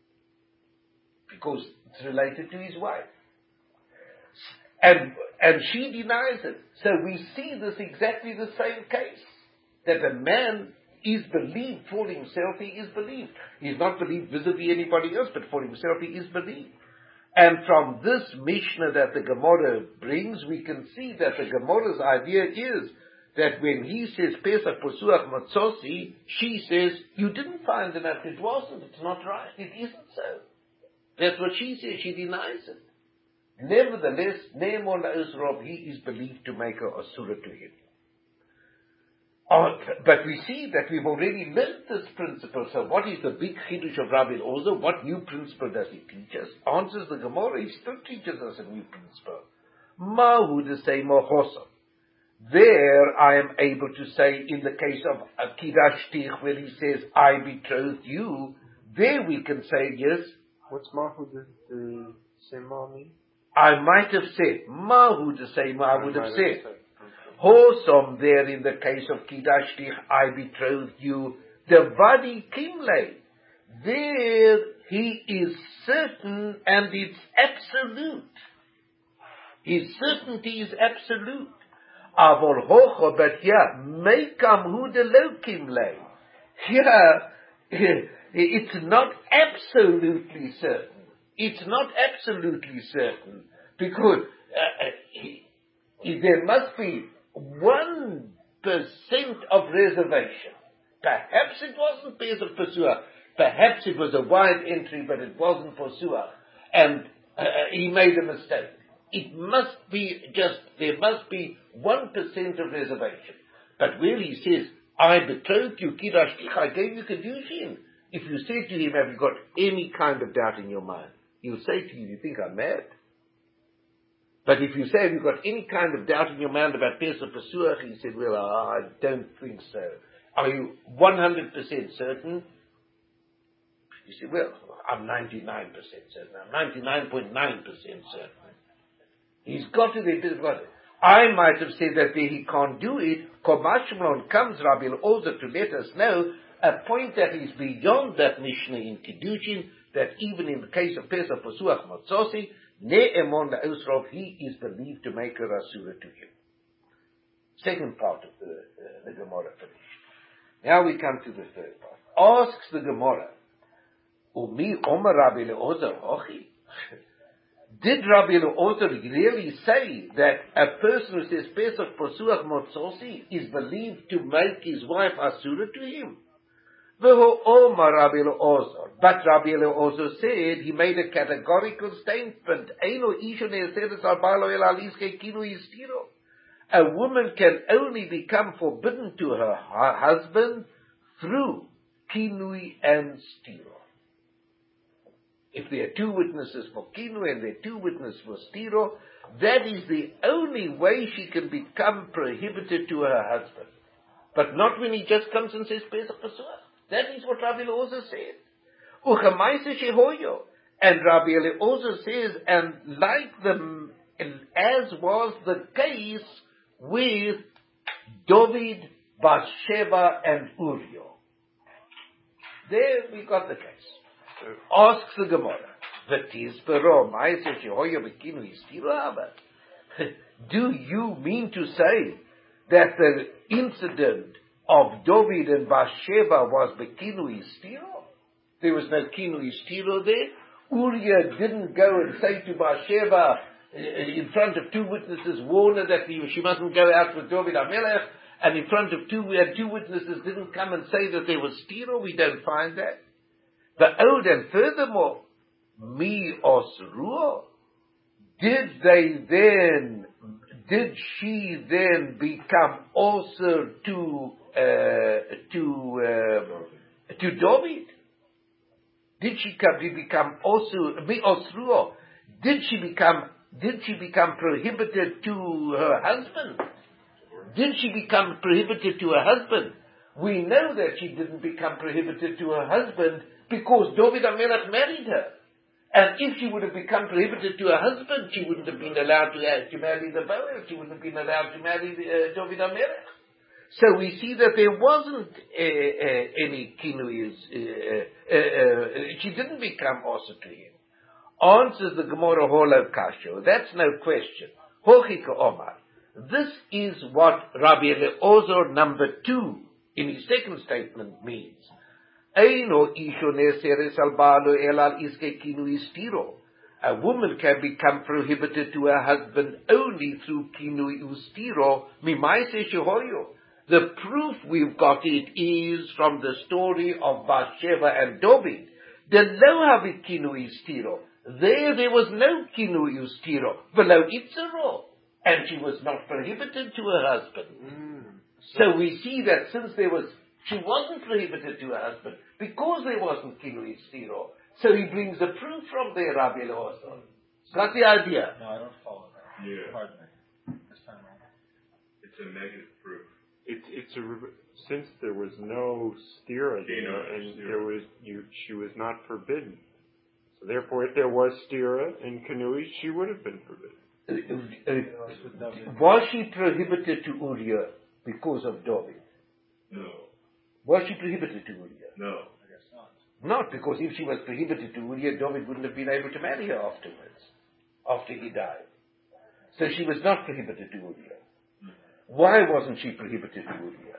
Because it's related to his wife. And, and she denies it. So we see this exactly the same case. That a man is believed for himself, he is believed. He is not believed vis-a-vis anybody else, but for himself he is believed. And from this Mishnah that the Gemara brings, we can see that the Gemara's idea is that when he says Pesach Posuach Matzosi, she says, you didn't find enough, it wasn't, it's not right, it isn't so. That's what she says, she denies it. Nevertheless, Ne'emon La'usrob, he is believed to make a asura to him. Oh, but we see that we've already learned this principle. So what is the big chidush of Rabbi Elazar? What new principle does he teach us? Answers the Gemara, he still teaches us a new principle. Mahu the say mochosom. There I am able to say in the case of Kidashtich where he says, I betrothed you, there we can say yes. What's Mahu the, the Sema mean? I might have said, Mahu the say I would have said. Hosom there in the case of Kidashtich, I betrothed you, the Vadi Kimle. There he is certain and it's absolute. His certainty is absolute. Avol hocho, but here, Meikam hu de lo Kimle. Here, it's not absolutely certain. It's not absolutely certain. Because uh, he, he, there must be one percent of reservation. Perhaps it wasn't Pesach Pesua. Perhaps it was a wide entry, but it wasn't for Suach. And uh, he made a mistake. It must be just, there must be one percent of reservation. But where he says, I betrothed you, Kidashtich, I gave you Kedushin. If you say to him, have you got any kind of doubt in your mind? He'll say to you, you think I'm mad? But if you say, have you got any kind of doubt in your mind about Pesach Pesuach? He said, well, I don't think so. Are you one hundred percent certain? You say, well, I'm ninety-nine percent certain. I'm ninety-nine point nine percent certain. He's got to the bit about it. I might have said that there he can't do it. Komashmlon comes Rabbi Elazar to let us know a point that is beyond that Mishnah in Kiddushin, that even in the case of Pesach Pesuach Matzosi, Ne'emon La'usrov, he is believed to make a rasura to him. Second part of the, uh, the Gemara finished. Now we come to the third part. Asks the Gemara, Umi Omer Rabbi Elazar Hochi? Did Rabbi Elazar really say that a person who says Pesach Posuach Motzosi is believed to make his wife asura to him? V'ho Omar Rabbi Elazar. But Rabbi Elazar said, he made a categorical statement, Eino isha ne'eseres al balo el aliske kinu yistiro. A woman can only become forbidden to her husband through kinui and stiro. If there are two witnesses for kinui and there are two witnesses for stiro, that is the only way she can become prohibited to her husband. But not when he just comes and says Pesach Pesuach. That is what Rabbi Elazar said. Uchamaisa shehoyo. And Rabbi Elazar says, and like the, as was the case with David, Bathsheba, and Uriah. There we got the case. Asks the Gemara, do you mean to say that the incident of David and Bathsheba was Bekinui Stiro? There was no Kinui Stiro there. Uriah didn't go and say to Bathsheba in front of two witnesses, warn her that she mustn't go out with David HaMelech, and in front of two, we had two witnesses didn't come and say that there was Stiro. We don't find that. The old, and furthermore, Mi Osruo, did they then, did she then become also to, uh, to, uh, to David? Did she come, did become also, Mi Osruo, did she become, did she become prohibited to her husband? Did she become prohibited to her husband? We know that she didn't become prohibited to her husband because David HaMelech married her. And if she would have become prohibited to her husband, she wouldn't have been allowed to, uh, to marry the Boaz. She wouldn't have been allowed to marry uh, David HaMelech. So we see that there wasn't uh, uh, any kinui. Uh, uh, uh, she didn't become also to him. Answers the Gemara Holo Kasho. That's no question. Hochika Omar. This is what Rabbi Eliezer number two in his second statement means. A woman can become prohibited to her husband only through kinui ustiro mimaise shehoyo. The proof we've got it is from the story of Bathsheba and David. The lohavi kinui ustiro. There, there was no kinui ustiro below itzero, and she was not prohibited to her husband. Mm. So we see that since there was, she wasn't prohibited to her husband because there wasn't kinui ustiro. So he brings the proof from there, Rabbi Eliezer. Got the idea? No, I don't follow that. Yeah. Pardon me. This time around. It's a negative proof. It, it's a since there was no stira there, and stira. there was you, she was not forbidden. So therefore, if there was stira in Kanui, she would have been forbidden. Uh, uh, was she prohibited to Uriah because of David? No. Was she prohibited to Uriah? No. I guess not. Not because if she was prohibited to Uriah, David wouldn't have been able to marry her afterwards, after he died. So she was not prohibited to Uriah. Why wasn't she prohibited to Uriah?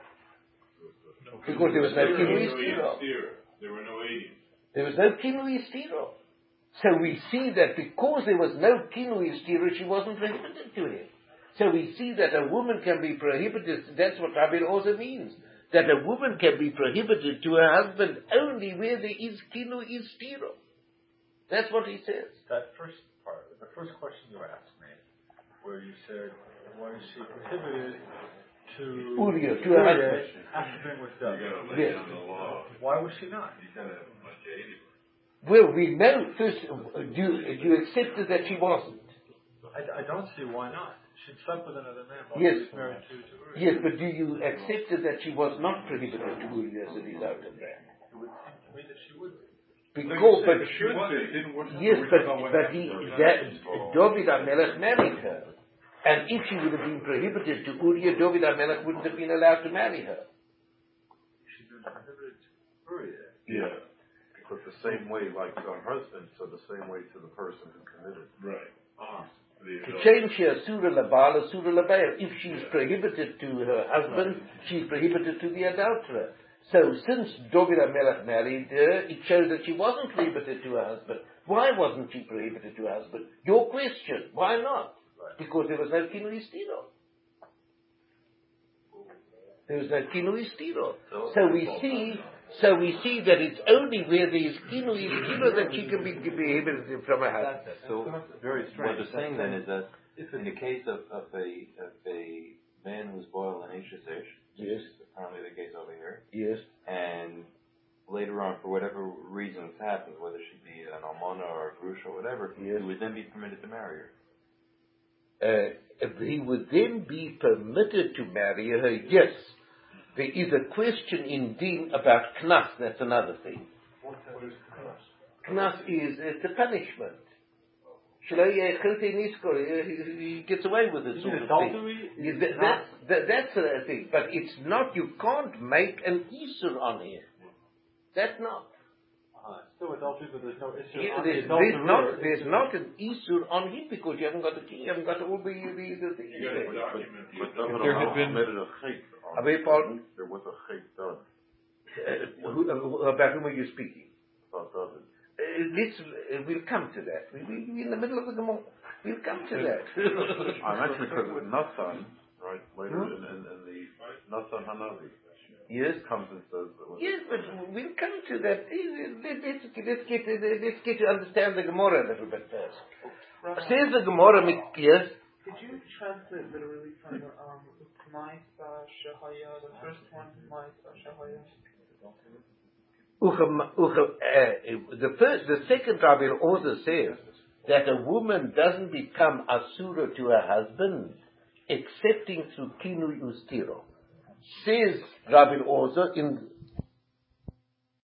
Because there was no kinui stiro. There were no eighty. There was no kinui stiro. So we see that because there was no kinui stiro, she wasn't prohibited to him. So we see that a woman can be prohibited. That's what Rabbi also means. That a woman can be prohibited to her husband only where there is kinui stiro. That's what he says. That first part, the first question you asked me, where you said, why is she prohibited to Uriah, to her husband? After being with David. You gotta lay Yes. down the law. Why was she not? You gotta have a bunch of eighty. Well, we know first. Do you accept that she wasn't? I, I don't see why not. She slept with another man while Yes. she was married to, to Uriah. Yes, but do you accept that she was not prohibited to Uriah as a result of that? It would seem to me that she would be. Because, but It should be. Didn't work. yes, but but he, that, David HaMelech married her, and if she would have been prohibited to Uriah, David HaMelech wouldn't have been allowed to marry her. She'd been prohibited to Uriah. Yeah. Because the same way, like her husband, so the same way to the person who committed. Right. Ah. To change her surah labala, surah labayr. If she's prohibited to her husband, she's prohibited to the adulterer. So since David HaMelech married her, it shows that she wasn't prohibited to her husband. Why wasn't she prohibited to her husband? Your question. Why not? Because there was no kinui stiro. There was no kinui stiro. So we see, so we see that it's only where there is kinui stiro that she can be prohibited from her husband. So very what they're saying then is that in the case of, of a of a man who's boiled in H S H, Yes. which is apparently the case over here, Yes. and later on, for whatever reasons happens, whether she be an almana or a grush or whatever, Yes. he would then be permitted to marry her. Uh, he would then be permitted to marry her, yes. There is a question in Din about knas, that's another thing. What is knas? Knas is, it's a punishment. He gets away with it, sort of thing. Yeah, that, that's, that, that's a thing, but it's not, you can't make an Isur on him. That's not. Uh, still adultery, but there's no issue Yeah, on there's, the there's not adulterer. there's not an issue on him because you haven't got the king, you haven't got all the the the, the You got to document the If there had been, I beg your pardon? There was a chait done. Uh, who, uh, about whom are you speaking? About David. Uh, let's, uh, we'll come to that. We, we, we're in the middle of the Gemara. We'll come to that. I mentioned because Nathan, right, later Hmm? in, in, in the Nathan Hanavi Yes. comes and says that was Yes, but we'll come to that. Let's, let's, let's, get, let's get to understand the Gemara a little bit first. Says the Gemara, yes? Could you translate literally from the um, Maisa Shahaya, the first one, Maisa Shahaya? Uchem, uchem, uh, the first, the second Rabbi also says that a woman doesn't become asura to her husband excepting through kinui ustiro. Says Rabbi also in